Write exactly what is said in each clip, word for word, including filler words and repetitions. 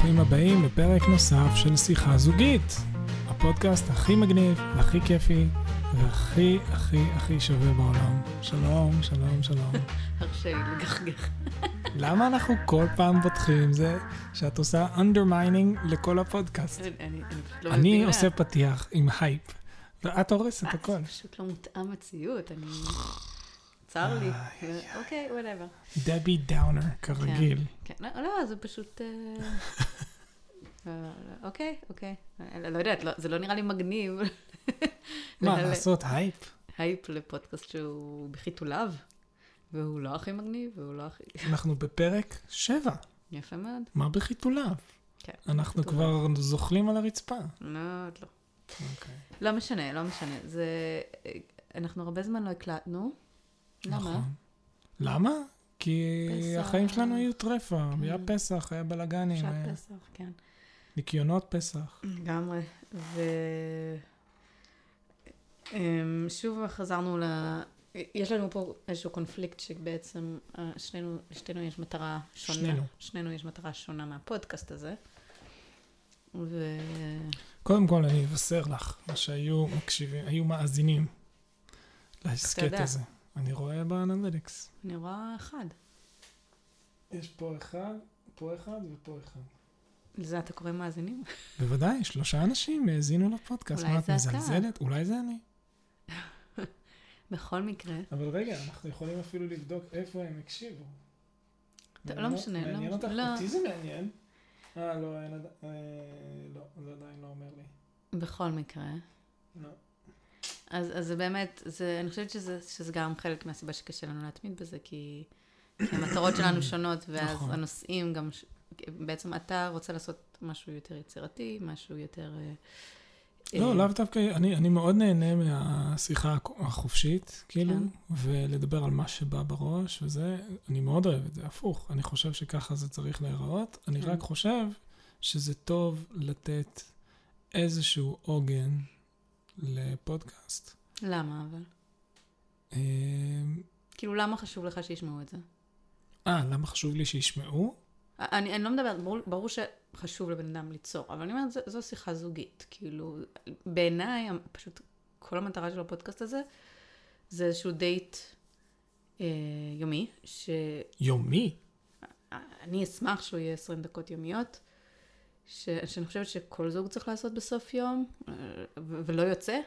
ברוכים הבאים לפרק נוסף של שיחה זוגית. הפודקאסט הכי מגניב, הכי כיפי, והכי הכי הכי שווה בעולם. שלום, שלום, שלום. הרשי לגחגח. למה אנחנו כל פעם פותחים זה שאת עושה undermining לכל הפודקאסט? אני, אני, אני פשוט לא אני מבינה. עושה פתיח עם הייפ, ואת הורסת אה, הכל. זה פשוט לא מותאם מציאות, אני... צר לי. אוקיי, whatever. דבי דאונר, כרגיל. כן, לא, לא, זה פשוט... אה, אה, אוקיי, אוקיי. אה, לא יודעת, לא- זה לא נראה לי מגניב. מה, לה- לעשות הייפ? הייפ לפודקאסט שהוא בחיתוליו, והוא לא הכי מגניב, והוא לא הכי... אנחנו בפרק שבע. יפה מאוד. מה בחיתוליו? כן. אנחנו בחיתוליו. כבר זוחלים על הרצפה. לא, עוד לא. אוקיי. לא משנה, לא משנה. זה... אנחנו הרבה זמן לא הקלטנו. למה? נכון. למה? כי פסח. החיים שלנו היו טרפה. היה פסח, היה בלגנים, שעת היה פסח, כן. ניקיונות פסח. לגמרי. ו... אמ, שוב חזרנו ל... יש לנו פה איזשהו קונפליקט שבעצם אה, שנינו, לשתינו יש מטרה שונה. שנינו. שנינו יש מטרה שונה מהפודקאסט הזה. ו... קודם כל אני אבשר לך, מה שהיו מקשיבים, היו מאזינים להסקט יודע. הזה. אני רואה באנליטיקס. אני רואה אחד. יש פה אחד, פה אחד ופה אחד. לזה אתה קורא מאזינים? בוודאי, שלושה אנשים האזינו לפודקאסט. אולי מה, את זה אתה. מזלזלת? אולי זה אני. בכל מקרה. אבל רגע, אנחנו יכולים אפילו לבדוק איפה הם הקשיבו. טוב, מעניין- לא משנה, לא מעניין משנה, אותך? לא. אותי זה מעניין. אה, לא, אין עד... אה, לא, זה עדיין לא אומר לי. בכל מקרה. לא. אז, אז זה באמת, זה, אני חושבת שזה, שזה גם חלק מהסיבה שקשה לנו להתמיד בזה, כי, כי המטרות שלנו שונות, ואז נכון. הנושאים גם, ש- בעצם אתה רוצה לעשות משהו יותר יצירתי, משהו יותר... אה, לא, אה, לאו דווקא, אני, אני מאוד נהנה מהשיחה החופשית, כאילו, כן. ולדבר על מה שבא בראש, וזה, אני מאוד אוהב את זה, הפוך. אני חושב שככה זה צריך להיראות. אני כן. רק חושב שזה טוב לתת איזשהו עוגן לפודקאסט. למה אבל? אה, כאילו, למה חשוב לך שישמעו את זה? אה, למה חשוב לי שישמעו? אני, אני לא מדברת, ברור, ברור שחשוב לבן אדם ליצור, אבל אני אומרת, זו, זו שיחה זוגית. כאילו, בעיניי, פשוט כל המטרה של הפודקאסט הזה, זה איזשהו דייט אה, יומי, ש... יומי? אני אשמח שהוא יהיה עשרים דקות יומיות, ש... שאני חושבת שכל זוג צריך לעשות בסוף יום, ו... ולא יוצא,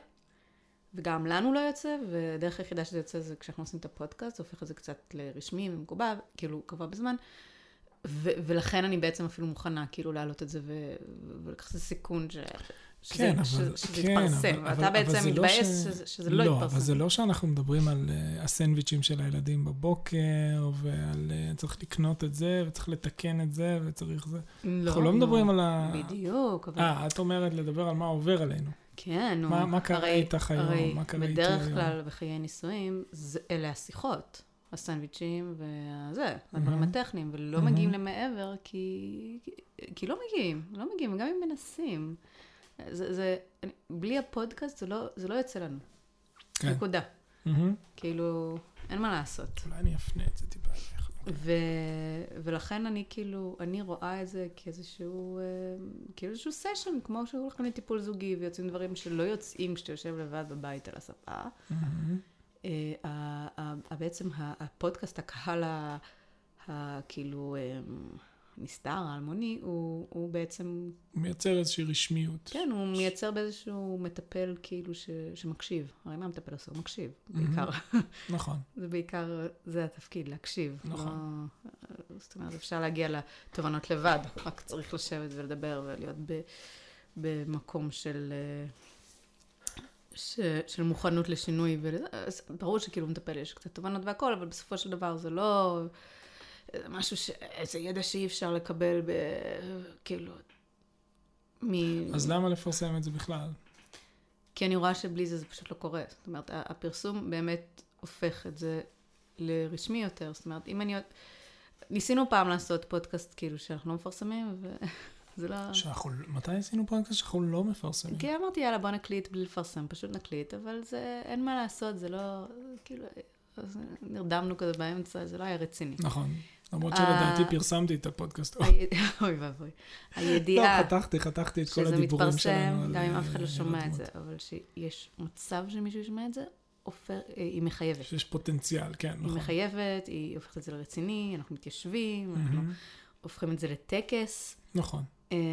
וגם לנו לא יוצא, ודרך היחידה שזה יוצא זה כשאנחנו עושים את הפודקאסט, זה הופך את זה קצת לרשמי ומקובע, כאילו קבוע בזמן, ו... ולכן אני בעצם אפילו מוכנה כאילו להעלות את זה, ו... ולקחת את הסיכון ש... שזה, כן, אבל, ש... שזה כן, יתפרסם, אבל, ואתה אבל, בעצם אבל זה לא מתבאס ש... שזה, שזה לא, לא, יתפרסם. אבל זה לא שאנחנו מדברים על uh, הסנדוויצ'ים של הילדים בבוקר, ועל uh, צריך לקנות את זה, וצריך לתקן את זה, וצריך זה. לא, אנחנו לא מדברים על ה... בדיוק, אבל... אה, את אומרת לדבר על מה עובר עלינו. כן, נו. מה- מה קרה הרי- איתך היום? הרי מה קרה איתי בדרך היום? כלל בחיי נישואים, זה- אלה השיחות, הסנדוויצ'ים והזה, Mm-hmm. הדברים הטכניים, ולא מגיעים למעבר, כי כי לא מגיעים, לא מגיעים, גם אם מנסים. זה, זה, אני- בלי הפודקאסט זה לא, זה לא יוצא לנו. כן. נקודה. מהמם. כאילו, אין מה לעשות. אולי אני אפנה את זה טיפה אליך. ו... ולכן אני כאילו, אני רואה את זה כאיזשהו, אה, כאילו איזשהו סשן, כמו שהוא הולכים לטיפול זוגי, ויוצאים דברים שלא יוצאים כשאתה יושב לבד בבית על הספה. מהמם. אה, ה- ה- ה- בעצם ה- הפודקאסט, הקהל ה- ה- כאילו אה, נסתר, האלמוני, הוא, הוא בעצם, הוא מייצר איזושהי רשמיות. כן, הוא מייצר באיזשהו מטפל כאילו ש, שמקשיב. הרי מה מטפל עושה? הוא מקשיב, בעיקר. נכון. זה בעיקר, זה התפקיד, להקשיב. נכון. לא, זאת אומרת, אפשר להגיע לתובנות לבד, רק צריך לשבת ולדבר ולהיות ב, במקום של, אה, ש, של מוכנות לשינוי. ול, אז ברור שכאילו מטפל יש קצת תובנות והכל, אבל בסופו של דבר זה לא זה משהו ש... איזה ידע שאי אפשר לקבל ב... כאילו... מ... אז למה לפרסם את זה בכלל? כי אני רואה שבלי זה זה פשוט לא קורה. זאת אומרת, הפרסום באמת הופך את זה לרשמי יותר. זאת אומרת, אם אני... ניסינו פעם לעשות פודקאסט כאילו שאנחנו לא מפרסמים, וזה לא... שאנחנו... מתי עשינו פודקאסט שאנחנו לא מפרסמים? כי אמרתי, יאללה, בוא נקליט בלי לפרסם, פשוט נקליט, אבל זה... אין מה לעשות, זה לא... כאילו... אז נרדמנו כזה באמצע, זה לא היה רציני. נכון. למרות שלדעתי פרסמתי את הפודקאסט. אוי ואבוי. הידיעה... לא, חתכתי, חתכתי את כל הדיבורים שלנו. שזה מתפרסם, גם אם אף אחד לא שומע את זה, אבל שיש מצב שמישהו ישמע את זה, היא מחייבת. שיש פוטנציאל, כן, נכון. היא מחייבת, היא הופכת את זה לרציני, אנחנו מתיישבים, אנחנו הופכים את זה לטקס. נכון.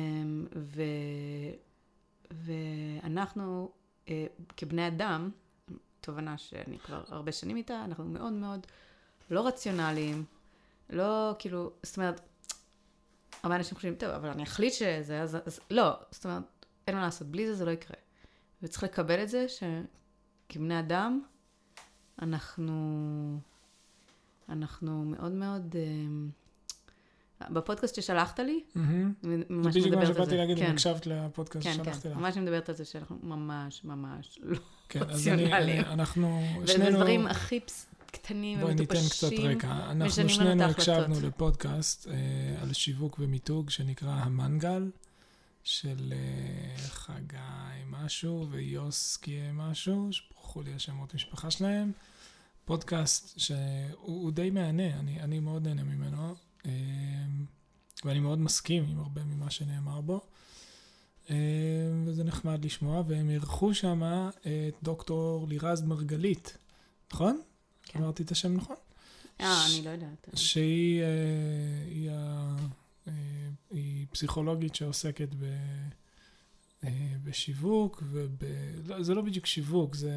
ואנחנו, כבני אדם, תובנה שאני כבר הרבה שנים איתה, אנחנו מאוד מאוד לא רציונליים, לא כאילו, זאת אומרת, הרבה אנשים חושבים, טוב, אבל אני אחליט שזה, אז, אז לא, זאת אומרת, אין מה לעשות, בלי זה זה לא יקרה. וצריך לקבל את זה שכבני אדם, אנחנו, אנחנו מאוד מאוד, בפודקאסט ששלחת לי, ממש בדיוק מה מדברת על שבאתי זה. להגיד, אם כן. הקשבת לפודקאסט כן, ששלחתי כן, לך. ממש מדברת על זה שאנחנו ממש, ממש לא כן, אז אני, רציונליים. אני, אנחנו, שנינו... ודברים הכי פס- קטנים בואי ניתן קצת ומטופשים, רקע. אנחנו משנים לנו את שנינו ההחלטות. הקשבנו לפודקאסט אה, על שיווק ומיתוג, שנקרא המנגל, של אה, חגי משהו ויוסקי משהו, שפרחו לי השמות משפחה שלהם. פודקאסט שהוא הוא די מענה, אני, אני מאוד נהנה ממנו, אה, ואני מאוד מסכים עם הרבה ממה שנאמר בו. אה, וזה נחמד לשמוע, והם ערכו שם את דוקטור לירז מרגלית, נכון? כן. אמרתי את השם נכון? אה, אני לא יודעת. שהיא אה, היא, ה- אה, היא פסיכולוגית שעוסקת ב, אה, בשיווק, וב, לא, זה לא בדיוק שיווק, זה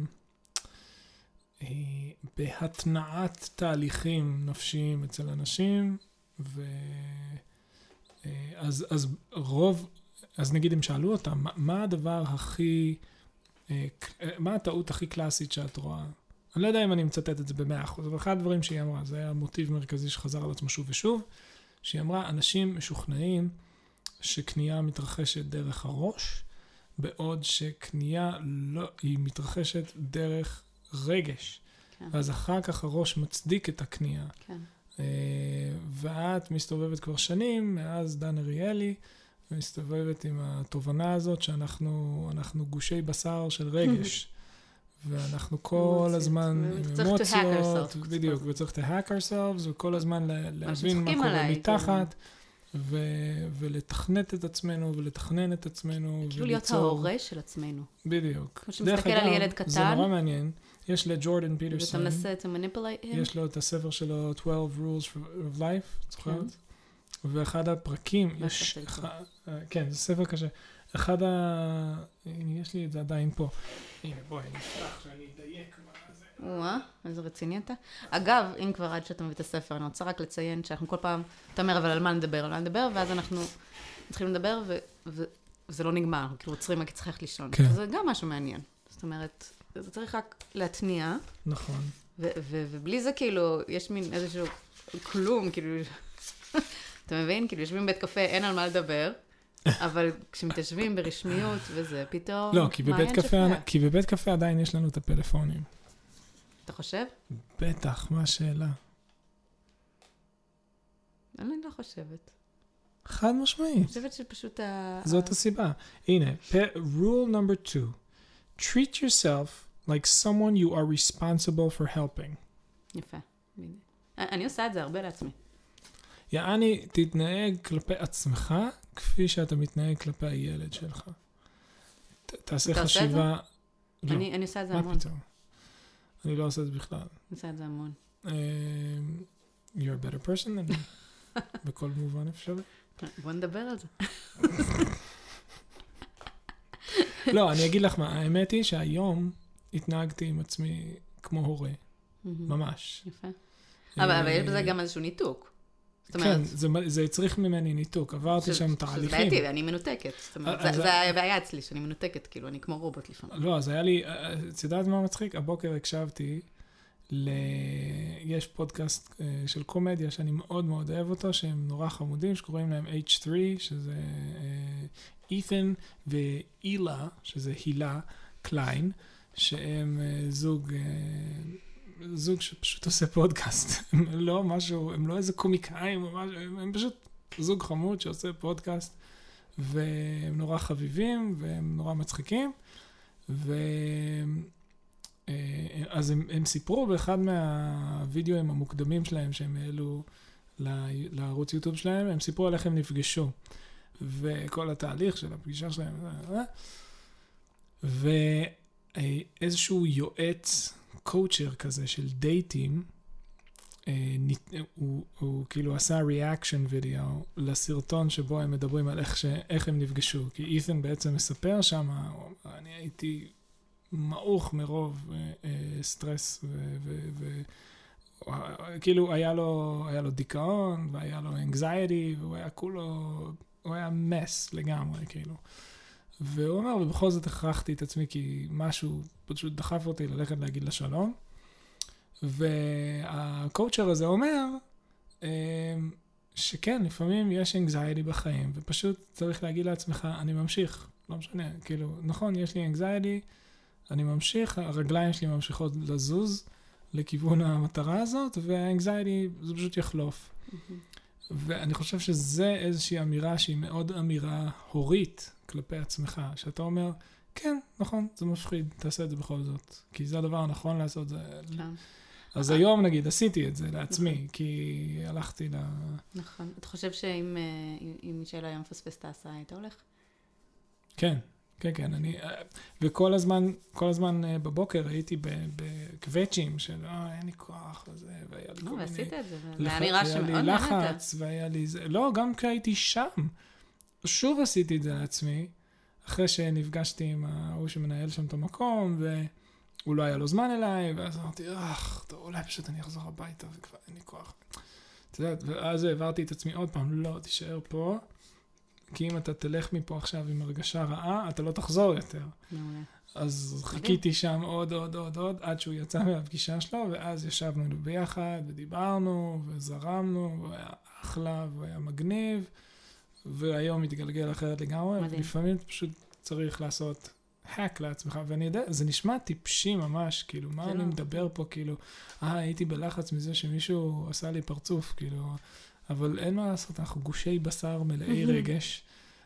אה, בהתנעת תהליכים נפשיים אצל אנשים, ו, אה, אז, אז רוב, אז נגיד הם שאלו אותה, מה, מה הדבר הכי, אה, מה הטעות הכי קלאסית שאת רואה? אני לא יודע אם אני מצטט את זה במאה אחוז, אבל אחד הדברים שהיא אמרה, זה היה מוטיב מרכזי שחזר על עצמו שוב ושוב, שהיא אמרה, אנשים משוכנעים שקנייה מתרחשת דרך הראש, בעוד שקנייה לא, היא מתרחשת דרך רגש. כן. ואז אחר כך הראש מצדיק את הקנייה. כן. ואת מסתובבת כבר שנים, מאז דן אריאלי, ומסתובבת עם התובנה הזאת שאנחנו אנחנו גושי בשר של רגש. ואנחנו כל הזמן עם אמוציות, בדיוק, וצריך to hack ourselves, וכל הזמן להבין מה קורה מתחת, ולתכנת את עצמנו, ולתכנן את עצמנו, כאילו להיות ההורה של עצמנו. בדיוק. כמו שמסתכל על ילד קטן. זה נורא מעניין. יש לג'ורדן פיטרסון, ואתה מנסה to manipulate him. יש לו את הספר שלו, twelve rules of life, זוכרת? ואחד הפרקים, יש, כן, זה ספר קשה. אחד ה... יש לי את זה עדיין פה. הנה, בואי, אני אפתח שאני אדייק מה זה. וואה, איזה רציני אתה. אגב, אם כבר עד שאתה מביא את הספר, אני רוצה רק לציין שאנחנו כל פעם, אתה אומר, אבל על מה נדבר, על מה נדבר, ואז אנחנו מתחילים לדבר, וזה לא נגמר, כאילו עוצרים רק צריך לישון. זה גם משהו מעניין. זאת אומרת, זה צריך רק להתניע. נכון. ובלי זה כאילו, יש מין איזשהו כלום, כאילו, אתה מבין? כאילו, יושבים בבית קפה, אין על מה לדבר. אבל כשמתיישבים ברשמיות וזה, פתאום... לא, כי בבית, קפה, כי בבית קפה עדיין יש לנו את הפלאפונים. אתה חושב? בטח, מה השאלה? אני לא חושבת. חד משמעית. אני חושבת שפשוט ה... זאת הסיבה. הנה, rule number two. Treat yourself like someone you are responsible for helping. יפה. אני עושה את זה הרבה לעצמי. יעני, תתנהג כלפי עצמך, כפי שאתה מתנהג כלפי הילד שלך. תעשה חשיבה... אני עושה את זה המון. מה פתאום? אני לא עושה את זה בכלל. אני עושה את זה המון. You're a better person than me. בכל מובן אפשרי. בוא נדבר על זה. לא, אני אגיד לך מה, האמת היא שהיום התנהגתי עם עצמי כמו הורה. ממש. יפה. אבל יש בזה גם איזשהו ניתוק. כן, זה הצריך ממני ניתוק, עברתי שם תהליכים. זה בעייתי, ואני מנותקת. זאת אומרת, זה הבעיה אצלי, שאני מנותקת, כאילו, אני כמו רובוט לפעמים. לא, אז היה לי, את יודעת מה מצחיק? הבוקר הקשבתי, יש פודקאסט של קומדיה שאני מאוד מאוד אוהב אותו, שהם נורא חמודים, שקוראים להם אייץ' תרי, שזה אית'ן ואילה, שזה הילה קליין, שהם זוג... זוג שפשוט עושה פודקאסט. הם לא משהו, הם לא איזה קומיקאים או משהו, הם, הם פשוט זוג חמוד שעושה פודקאסט, והם נורא חביבים, והם נורא מצחיקים, ו... אז הם, הם סיפרו באחד מהווידאוים המוקדמים שלהם, שהם העלו לערוץ יוטיוב שלהם, הם סיפרו על איך הם נפגשו, וכל התהליך של הפגישה שלהם, ואיזשהו יועץ, קואוצ'ר כזה של דייטים, הוא, הוא כאילו עשה ריאקשן וידאו לסרטון שבו הם מדברים על איך, ש, איך הם נפגשו, כי אית'ן בעצם מספר שם, אני הייתי מעוך מרוב סטרס, וכאילו היה לו, היה לו דיכאון, והיה לו anxiety, והוא היה כולו, הוא היה מס לגמרי, כאילו. והוא אומר, ובכל זאת הכרחתי את עצמי, כי משהו פשוט דחף אותי ללכת להגיד לה שלום. והקואוצ'ר הזה אומר, שכן, לפעמים יש anxiety בחיים, ופשוט צריך להגיד לעצמך, אני ממשיך, לא משנה, כאילו, נכון, יש לי anxiety, אני ממשיך, הרגליים שלי ממשיכות לזוז לכיוון המטרה הזאת, והאנגזייטי זה פשוט יחלוף. ואני חושב שזה איזושהי אמירה שהיא מאוד אמירה הורית כלפי עצמך, שאתה אומר, כן, נכון, זה מפחיד, תעשה את זה בכל זאת, כי זה הדבר הנכון לעשות. זה... אז היום נגיד, עשיתי את זה לעצמי, כי הלכתי ל... נכון. אתה חושב שאם מישל היה מפספס את ההסעה, היית הולך? כן. כן, כן, אני, וכל הזמן, כל הזמן בבוקר הייתי בקווצ'ים של, אה, אין לי כוח, וזה, והיה לי כל מיני... ועשית את זה, והיה נראה שמאוד נהנית. היה לי לחץ, והיה לי זה, לא, גם כשהייתי שם, שוב עשיתי את זה לעצמי, אחרי שנפגשתי עם ההוא שמנהל שם את המקום, והוא לא היה לו זמן אליי, ואז אמרתי, אך, טוב, אולי פשוט אני אחזור הביתה, וכבר אין לי כוח. אתה יודע, ואז העברתי את עצמי עוד פעם, לא, תישאר פה, כי אם אתה תלך מפה עכשיו עם הרגשה רעה, אתה לא תחזור יותר. מעולה. אז חיכיתי שם עוד, עוד, עוד, עוד, עד שהוא יצא מהפגישה שלו, ואז ישבנו ביחד, ודיברנו, וזרמנו, והוא היה אחלה, והוא היה מגניב, והיום מתגלגל אחרת לגמרי. מדהים. לפעמים פשוט צריך לעשות hack לעצמך, ואני יודע, זה נשמע טיפשי ממש, כאילו, מה אני מדבר פה, כאילו, אה, הייתי בלחץ מזה שמישהו עשה לי פרצוף, כאילו, אבל אין מה לעשות, אנחנו גושי בשר מלאי רגש,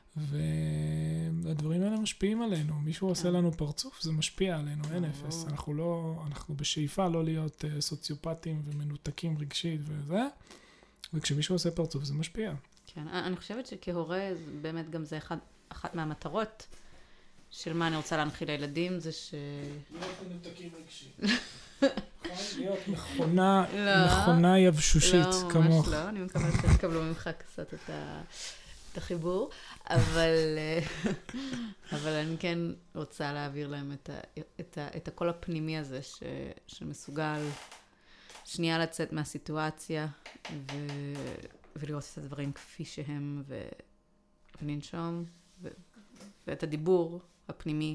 והדברים האלה משפיעים עלינו. מישהו עושה לנו פרצוף, זה משפיע עלינו, אין אפס. אנחנו לא, אנחנו בשאיפה לא להיות סוציופטים ומנותקים רגשית וזה, וכשמישהו עושה פרצוף זה משפיע. כן, אני חושבת שכהורה, באמת גם זה אחד, אחת מהמטרות של מה אני רוצה להנחיל לילדים, זה ש... להיות מנותקים רגשית. להיות מכונה, מכונה יבשושית כמוך. לא, ממש לא, אני מקווה שתקבלו ממך קצת את החיבור, אבל אבל אני כן רוצה להעביר להם את הקול הפנימי הזה, שמסוגל שנייה לצאת מהסיטואציה, ולראות את הדברים כפי שהם, ולנשום, ואת הדיבור הפנימי,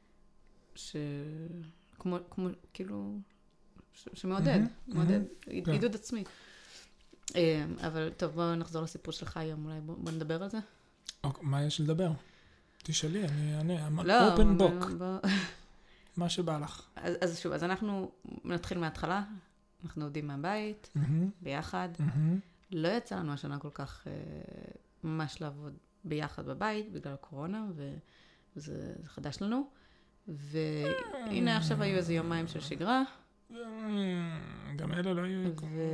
שכמו, כמו, כאילו... שמעודד, מעודד, עידוד עצמי. אבל טוב, בואו נחזור לסיפור שלך היום, אולי בואו נדבר על זה. מה יש לדבר? תשאלי, אני אענה, open book. מה שבא לך. אז שוב, אז אנחנו נתחיל מההתחלה, אנחנו עובדים מהבית, ביחד. לא יצא לנו השנה כל כך ממש לעבוד ביחד בבית, בגלל הקורונה, וזה חדש לנו. והנה עכשיו היו איזה יומיים של שגרה, גם אלה לא היו...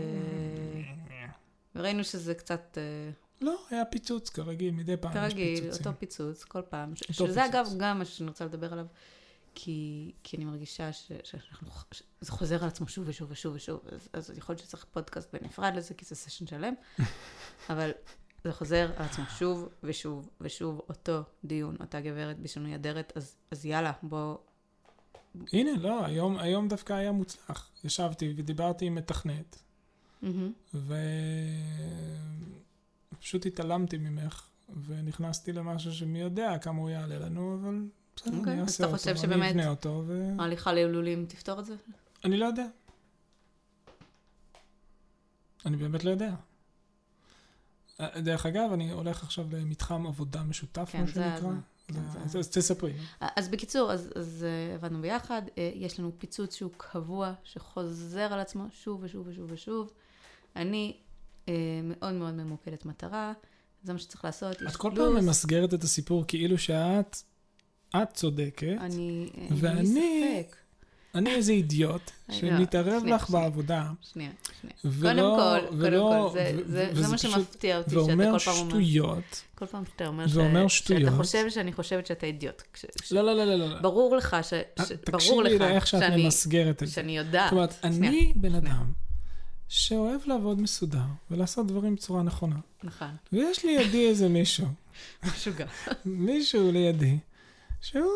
וראינו שזה קצת... לא, היה פיצוץ כרגיל, מדי פעם יש פיצוצים. כרגיל, אותו פיצוץ, כל פעם. שזה אגב גם מה שאני רוצה לדבר עליו, כי אני מרגישה שזה חוזר על עצמו שוב ושוב ושוב ושוב, אז יכול להיות שצריך פודקאסט בנפרד לזה, כי זה סשן שלם, אבל זה חוזר על עצמו שוב ושוב ושוב, אותו דיון, אותה גברת בשינוי אדרת, אז יאללה, בוא... הנה, לא, היום, היום דווקא היה מוצלח. ישבתי ודיברתי עם מתכנת, mm-hmm. ופשוט התעלמתי ממך, ונכנסתי למשהו שמי יודע כמה הוא יעלה לנו, אבל בסדר, okay. אני אעשה אותו, אני שבאמת אבנה אותו. ו... ההליכה להילולים תפתור את זה? אני לא יודע. אני באמת לא יודע. דרך אגב, אני הולך עכשיו למתחם עבודה משותף, כן, מה שנקרא. אז תספרי. אז בקיצור, אז עבדנו ביחד, יש לנו פיצוץ שהוא קבוע, שחוזר על עצמו שוב ושוב ושוב ושוב. אני מאוד מאוד ממוקדת מטרה, זה מה שצריך לעשות. את כל פעם ממסגרת את הסיפור כאילו שאת, את צודקת, אני, ואני, אני איזה אידיוט שמתערב לך בעבודה. שנייה, שנייה. קודם כל, קודם כל, זה מה שמפתיע אותי, שאתה כל פעם אומר... ואומר שטויות. כל פעם שאתה אומר שאתה חושב שאני חושבת שאתה אידיוט. לא, לא, לא, לא. ברור לך ש... תקשיבי לאיך שאת ממסגרת את זה. שאני יודעת. זאת אומרת, אני בן אדם שאוהב לעבוד מסודר ולעשות דברים בצורה נכונה. נכון. ויש לידי איזה מישהו. משוגע. מישהו לידי, שהוא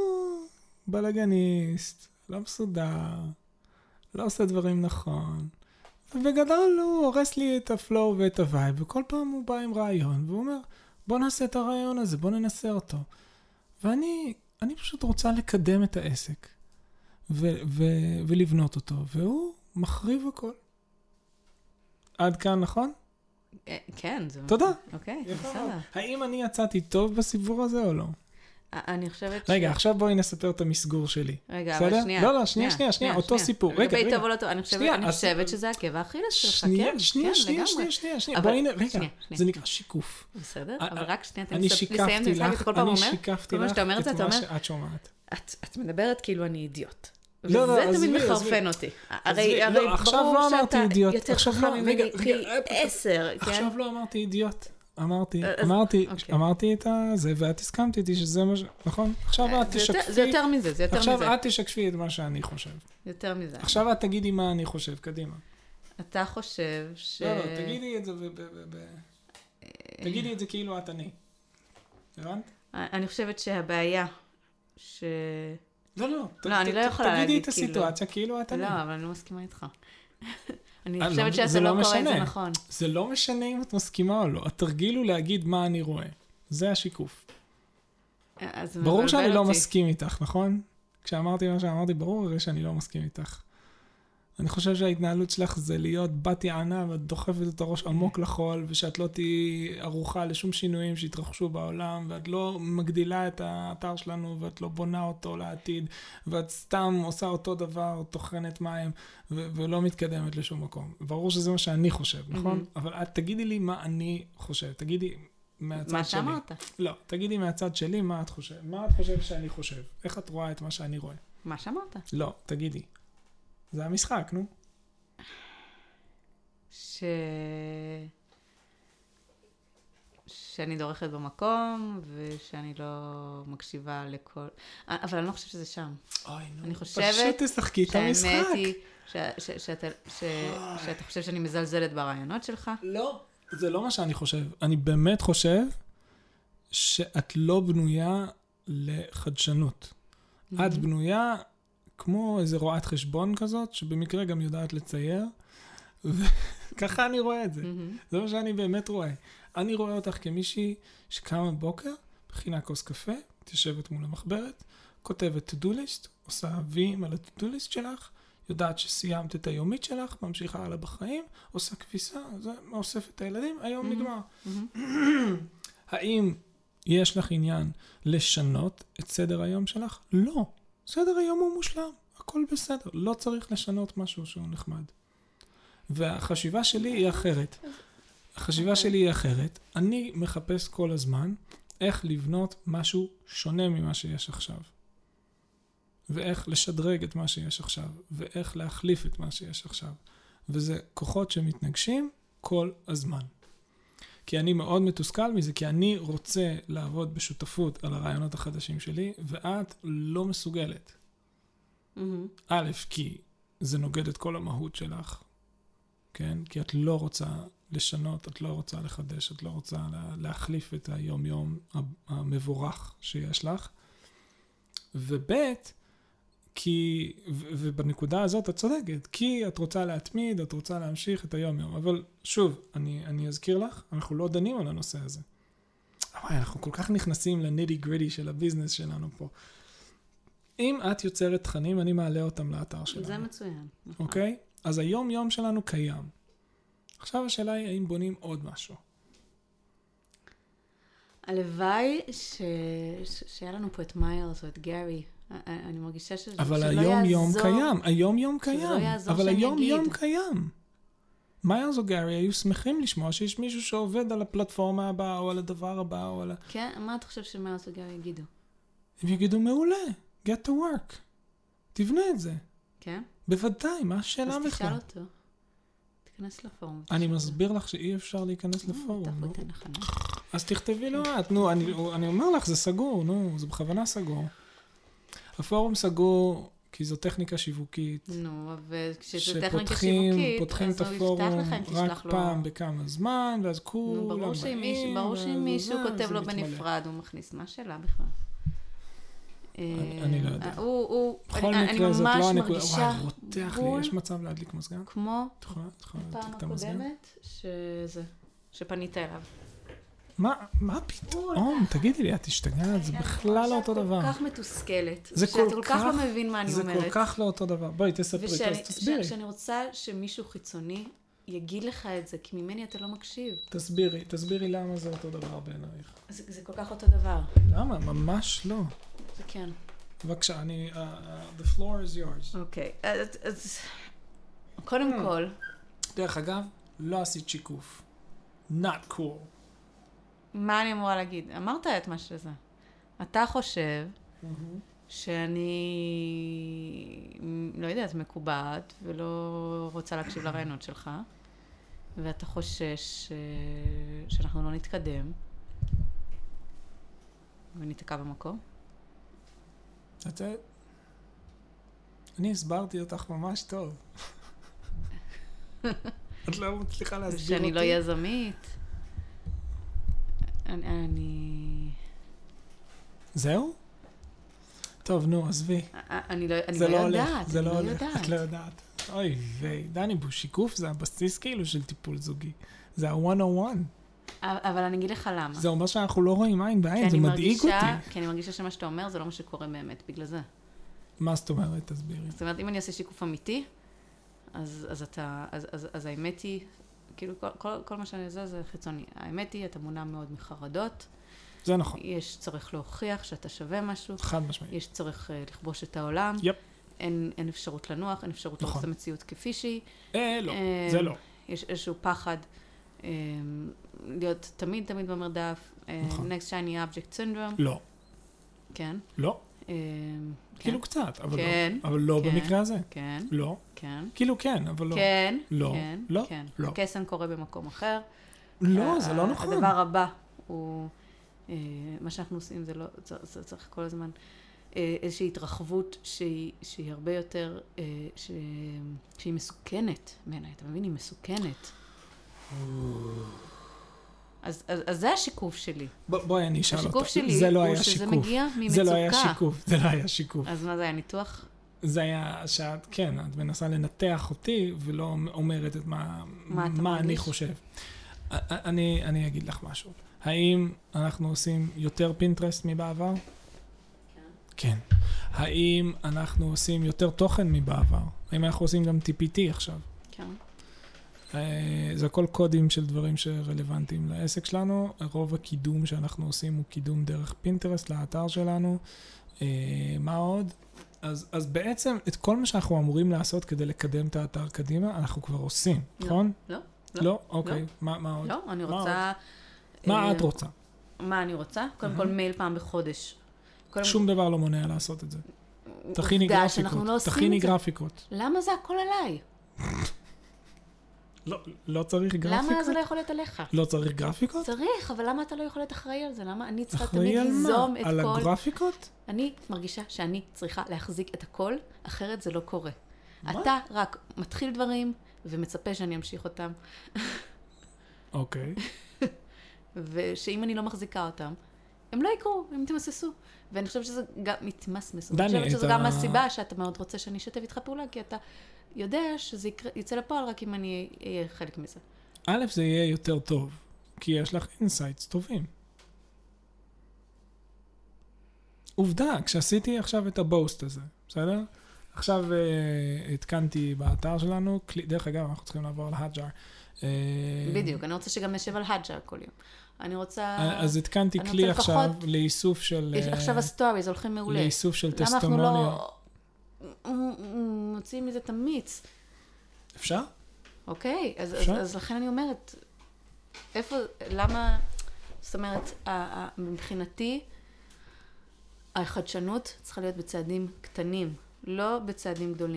בלגניסט, לא מסודר, לא עושה דברים נכון. ובגדול הוא הורס לי את הפלואו ואת הווייב, וכל פעם הוא בא עם רעיון, והוא אומר, בוא נעשה את הרעיון הזה, בוא ננסה אותו. ואני אני פשוט רוצה לקדם את העסק, ו- ו- ולבנות אותו, והוא מחריב הכל. עד כאן, נכון? כן. תודה. אוקיי, בסדר. האם אני יצאתי טוב בסיפור הזה או לא? אני חושבת ש... רגע, עכשיו בואי נספר את המסגור שלי. רגע, אבל שנייה. לא, לא, שנייה, שנייה, שנייה, אותו סיפור. רגע, רגע. טוב או לא טוב, אני חושבת שזה עקב האכילס שלך, כן, שנייה, שנייה, שנייה, שנייה, שנייה. בואי נ... רגע, זה נקרא שיקוף. בסדר, אבל רק שנייה, תן לי לסיים את זה, כל פעם אומר. אני שיקפתי לך את מה שאת שומעת. את מדברת כאילו אני אידיוט. לא, לא, וזה תמיד מחרפן אותי. הרי ברור שאתה יותר חכם ממני פי עשר, כן? עכשיו לא אמרתי אידיוט. אמרתי, אמרתי, אמרתי את זה, ואת הסכמתי איתי שזה מה ש... נכון? עכשיו את תשקפי... זה יותר מזה, זה יותר מזה. עכשיו את תשקפי את מה שאני חושב. יותר מזה. עכשיו את תגידי מה אני חושב, קדימה. אתה חושב ש... לא, לא, תגידי את זה ב... תגידי את זה כאילו את אני. הבנת? אני חושבת שהבעיה ש... לא, לא. לא, אני לא יכולה להגיד תגידי את הסיטואציה כאילו את אני. לא, אבל אני לא מסכימה איתך. אני חושבת שאתה לא קורא את זה נכון. זה לא משנה אם את מסכימה או לא. התרגיל הוא להגיד מה אני רואה. זה השיקוף. ברור שאני לא מסכים איתך, נכון? כשאמרתי מה שאמרתי, ברור הרי שאני לא מסכים איתך. אני חושב שההתנהלות שלך זה להיות בת יענה ואת דוחפת את הראש עמוק לחול, ושאת לא תהיי ערוכה לשום שינויים שהתרחשו בעולם, ואת לא מגדילה את האתר שלנו, ואת לא בונה אותו לעתיד, ואת סתם עושה אותו דבר, טוחנת מים, ו- ולא מתקדמת לשום מקום. ברור שזה מה שאני חושב, נכון? Mm-hmm. אבל את תגידי לי מה אני חושב. תגידי מהצד מה שלי. מה שאמרת? לא, תגידי מהצד שלי מה את חושב. מה את חושב שאני חושב? איך את רואה את מה שאני רואה? מה שאמרת? לא, תגידי. זה המשחק, נו. ש... שאני דורכת במקום, ושאני לא מקשיבה לכל... אבל אני לא חושבת שזה שם. אוי, נו. אני חושבת... פשוט תשחקי את המשחק. שהאמת היא ש... ש... שאתה... ש... שאתה חושב שאני מזלזלת ברעיונות שלך. לא. זה לא מה שאני חושב. אני באמת חושב שאת לא בנויה לחדשנות. את בנויה... כמו איזה רואת חשבון כזאת, שבמקרה גם יודעת לצייר, וככה אני רואה את זה. זה מה שאני באמת רואה. אני רואה אותך כמישהי שקמה בבוקר, מכינה כוס קפה, תשבת מול המחברת, כותבת to-do list, עושה ויים על ה-to-do list שלך, יודעת שסיימת את היומית שלך, ממשיכה הלאה בחיים, עושה כביסה, אוספת את הילדים, היום נגמר. האם יש לך עניין לשנות את סדר היום שלך? לא. סדר היום הוא מושלם, הכל בסדר, לא צריך לשנות משהו שהוא נחמד. והחשיבה שלי היא אחרת. החשיבה שלי היא אחרת. אני מחפש כל הזמן איך לבנות משהו שונה ממה שיש עכשיו. ואיך לשדרג את מה שיש עכשיו. ואיך להחליף את מה שיש עכשיו. וזה כוחות שמתנגשים כל הזמן. כי אני מאוד מתוסכל מזה, כי אני רוצה לעבוד בשותפות על הרעיונות החדשים שלי, ואת לא מסוגלת. Mm-hmm. א', כי זה נוגד את כל המהות שלך, כן? כי את לא רוצה לשנות, את לא רוצה לחדש, את לא רוצה להחליף את היום-יום המבורך שיש לך. וב', כי, ובנקודה הזאת את צודקת, כי את רוצה להתמיד, את רוצה להמשיך את היום-יום. אבל שוב, אני, אני אזכיר לך, אנחנו לא דנים על הנושא הזה. אבל אנחנו כל כך נכנסים לנידי גרידי של הביזנס שלנו פה. אם את יוצרת תכנים, אני מעלה אותם לאתר שלנו. זה מצוין. אוקיי? אז היום-יום שלנו קיים. עכשיו השאלה היא, האם בונים עוד משהו? הלוואי ש... ש... שהיה לנו פה את מיילס או את גארי. אני מרגישה שזה אבל שלא היום יעזור. יום קיים, היום יום קיים. שזה לא יעזור אבל שאני היום אגיד. יום קיים. מיילס או גארי היו שמחים לשמוע שיש מישהו שעובד על הפלטפורמה הבאה, או על הדבר הבא, או על ה... כן, מה אתה חושב שמיילס או גארי יגידו? הם יגידו מעולה, get to work. תבנה את זה. כן? בוודאי, מה השאלה בכלל? אז תשאל אותו. תיכנס לפורום. אני מסביר לך שאי אפשר להיכנס לפורום. אתה חותן הכנה. אז תכתבי לו את, נו, אני אומר לך, זה סגור, נו, זה בכוונה סגור. הפורום סגור, כי זו טכניקה שיווקית. נו, וכשזו טכניקה שיווקית, שפותחים את הפורום רק פעם בכמה זמן, ואז כולם באים. ברור שאם מישהו כותב לו בנפרד, הוא מכניס מה שאלה בכלל. אני לא יודע. בכל מקרה זאת לא הנקודה. וואי, רותח לי, יש מצב להדליק מזגן? כמו פעם הקודמת, שזה, שפנית אליו. מה, מה פתאום? תגידי לי, את השתגעת, זה בכלל לא אותו דבר. אני כל כך מתוסכלת, שאתה כל כך לא מבין מה אני אומרת. זה כל כך לא אותו דבר. בואי, תספרי, תסבירי. ושאני רוצה שמישהו חיצוני יגיד לך את זה, כי ממני אתה לא מקשיב. תסבירי, תסבירי למה זה אותו דבר בעינייך. זה כל כך אותו דבר. למה? ממש לא. זה כן. בבקשה, אני, the floor is yours. אוקיי, אז קודם כל. דרך אגב, לא עשית שיקוף. Not cool. מה אני אמורה להגיד? אמרת את מה שזה. אתה חושב שאני, לא יודעת, מקובעת, ולא רוצה להקשיב לרעיונות שלך, ואתה חושש שאנחנו לא נתקדם, ונתקע במקום. את יודעת, אני הסברתי אותך ממש טוב. את לא מצליחה להסביר אותי. שאני לא יזמית. אני, אני... זהו? טוב, נו, עזבי. אני לא, אני לא יודעת, זה אני לא לא הולך, יודעת. את לא יודעת. אוי, ויי, דני, שיקוף זה הבסיס כאילו של טיפול זוגי. זה ה-מאה ואחת. אבל אני אגיד לך למה. זה אומר שאנחנו לא רואים עין בעין, זה מדאיג אותי. כי אני מרגישה שמה שאתה אומר זה לא מה שקורה באמת, בגלל זה. מה זאת אומרת? תסבירי. זאת אומרת, אם אני אעשה שיקוף אמיתי, אז, אז אתה, אז, אז, אז האמת היא, כאילו, כל, כל, כל מה שאני עושה זה חיצוני. האמת היא, אתה מונע מאוד מחרדות. זה נכון. יש צורך להוכיח שאתה שווה משהו. חד משמעית. יש צורך uh, לכבוש את העולם. יפ. אין, אין אפשרות לנוח, אין אפשרות נכון. לראות את המציאות כפי שהיא. אה, לא, זה לא. יש איזשהו פחד um, להיות תמיד תמיד במרדף. נכון. Next Shiny Object Syndrome. לא. כן. לא. Um, כאילו קצת, אבל כן, לא. אבל לא כן, במקרה הזה. כן. לא. כן. כאילו כן, אבל לא. כן. לא. כן. לא. כן. לא. הקסם קורה במקום אחר. לא, זה לא נכון. הדבר הבא הוא, מה שאנחנו עושים זה לא, זה צריך כל הזמן איזושהי התרחבות שהיא, שהיא הרבה יותר, שהיא מסוכנת, בעיניי, אתה מבין? היא מסוכנת. אז, אז, אז זה השיקוף שלי. בואי, אני אשאל אותך. השיקוף שלי זה לא הוא היה שזה שיקוף. מגיע ממצוקה. זה לא היה שיקוף, זה לא היה שיקוף. אז מה זה היה, ניתוח? זה היה שאת, כן, את מנסה לנתח אותי, ולא אומרת את מה, מה, מה אני חושב. אני, אני אגיד לך משהו. האם אנחנו עושים יותר פינטרסט מבעבר? כן. כן. האם אנחנו עושים יותר תוכן מבעבר? האם אנחנו עושים גם טי פי טי עכשיו? כן. זה הכל קודים של דברים שרלוונטיים לעסק שלנו. רוב הקידום שאנחנו עושים הוא קידום דרך פינטרסט לאתר שלנו. מה עוד? אז, אז בעצם את כל מה שאנחנו אמורים לעשות כדי לקדם את האתר קדימה, אנחנו כבר עושים, נכון? לא. לא? לא? אוקיי. מה, מה עוד? לא, אני רוצה... מה את רוצה? מה אני רוצה? קודם כל מייל פעם בחודש. שום דבר לא מונע לעשות את זה. תכיני גרפיקות. תכיני גרפיקות. למה זה הכל עליי? לא, לא צריך גרפיקות? למה זה לא יכול להיות עליך? לא צריך גרפיקות? צריך, אבל למה אתה לא יכול להיות אחראי על זה? למה אני צריכה תמיד ליזום את כל... על הגרפיקות? אני מרגישה שאני צריכה להחזיק את הכל, אחרת זה לא קורה. אתה רק מתחיל דברים ומצפה שאני אמשיך אותם. אוקיי. ושאם אני לא מחזיקה אותם, הם לא יקרו, הם יתמססו. ואני חושבת שזה גם מתמסמס. דני, אני חושבת שזה גם הסיבה שאתה מאוד רוצה שאני אשתף איתך פעולה, כי אתה יודע שזה יצא לפועל רק אם אני אהיה חלק מזה. א', זה יהיה יותר טוב, כי יש לך אינסייטס טובים. עובדה, כשעשיתי עכשיו את הבוסט הזה, בסדר? עכשיו uh, התקנתי באתר שלנו, דרך אגב, אנחנו צריכים לעבור על הג'אר. בדיוק, אני רוצה שגם נשב על הג'אר כל יום. אני רוצה... אז התקנתי כלי עכשיו לאיסוף של... עכשיו הסטוריז הולכים מעולה. לאיסוף של טסטימוניה. למה אנחנו לא מוצאים מזה תמיץ? אפשר? אוקיי, אז לכן אני אומרת, איפה, למה, זאת אומרת, מבחינתי, החדשנות צריכה להיות בצעדים קטנים, לא בצעדים גדולים.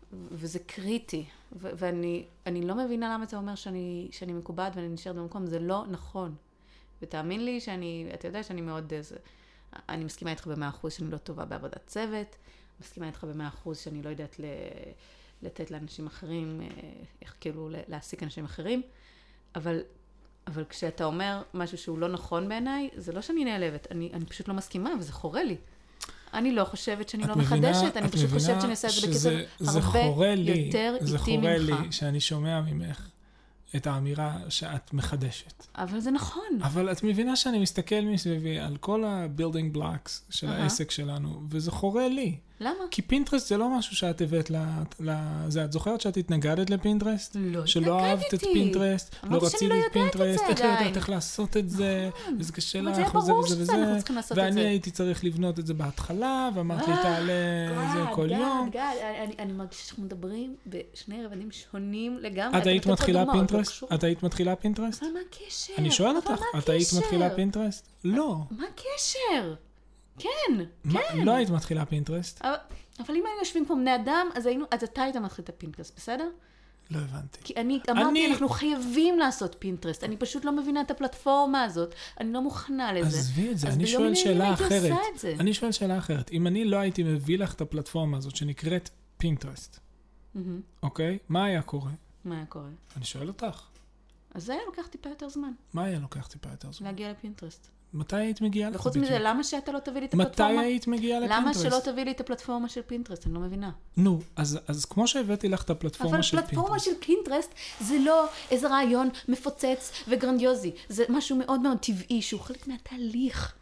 וזה קריטי. ו- ואני אני לא מבינה למה אתה אומר שאני, שאני מקובעת ואני נשארת במקום. זה לא נכון. ותאמין לי שאני, אתה יודע שאני מאוד, זה, אני מסכימה איתך במאה אחוז שאני לא טובה בעבודת צוות, מסכימה איתך במאה אחוז שאני לא יודעת ל, לתת לאנשים אחרים, איך כאילו להעסיק אנשים אחרים, אבל, אבל כשאתה אומר משהו שהוא לא נכון בעיניי, זה לא שאני נעלבת, אני, אני פשוט לא מסכימה וזה חורה לי. אני לא חושבת שאני לא מבינה, מחדשת, אני פשוט חושבת שאני עושה את זה בקצב הרבה יותר איטי ממך. זה חורה לי שאני שומע ממך את האמירה שאת מחדשת. אבל זה נכון. אבל את מבינה שאני מסתכל מסביבי על כל ה-building blocks של uh-huh. העסק שלנו, וזה חורה לי. למה? כי פינטרסט זה לא משהו שאת הבאת לזה. את זוכרת שאת התנגדת לפינטרסט? לא התנגדתי. שלא אהבת את פינטרסט, לא רצית את פינטרסט, את לא יודעת איך לעשות את זה, וזה קשה לך, וזה וזה וזה, ואני הייתי צריך לבנות את זה בהתחלה, ואמרת לי תעלה זה כל יום. גד, גד, אני מרגישה שאנחנו מדברים בשני רבדים שונים לגמרי. את היית מתחילה פינטרסט? את היית מתחילה פינטרסט? אבל מה הקשר? אני שואל אותך, את היית מתחילה פינטרסט? לא. מה הקשר? כן, מה, כן. לא היית מתחילה פינטרסט? אבל, אבל אם היינו יושבים פה בני אדם, אז, היינו, אז אתה היית מתחיל את הפינטרסט, בסדר? לא הבנתי. כי אני אמרתי, אני... אנחנו חייבים לעשות פינטרסט. אני פשוט לא מבינה את הפלטפורמה הזאת. אני לא מוכנה לזה. עזבי את זה, אני שואל שאלה אחרת. אני שואל שאלה אחרת. אם אני לא הייתי מביא לך את הפלטפורמה הזאת שנקראת פינטרסט, mm-hmm. אוקיי? מה היה קורה? מה היה קורה? אני שואל אותך. אז זה היה לוקח טיפה יותר זמן. מה היה לוקח טיפה יותר זמן? להגיע לפינטרסט. מתי היית מגיעה לך? וחוץ מזה, למה שאתה לא תביא לי את הפלטפורמה? מתי היית מגיעה לפינטרסט? למה שלא תביא לי את הפלטפורמה של פינטרסט? אני לא מבינה. נו, אז, אז כמו שהבאתי לך את הפלטפורמה של פינטרסט. אבל הפלטפורמה של פינטרסט זה לא איזה רעיון מפוצץ וגרנדיוזי. זה משהו מאוד מאוד טבעי, שהוא חלק מהתהליך.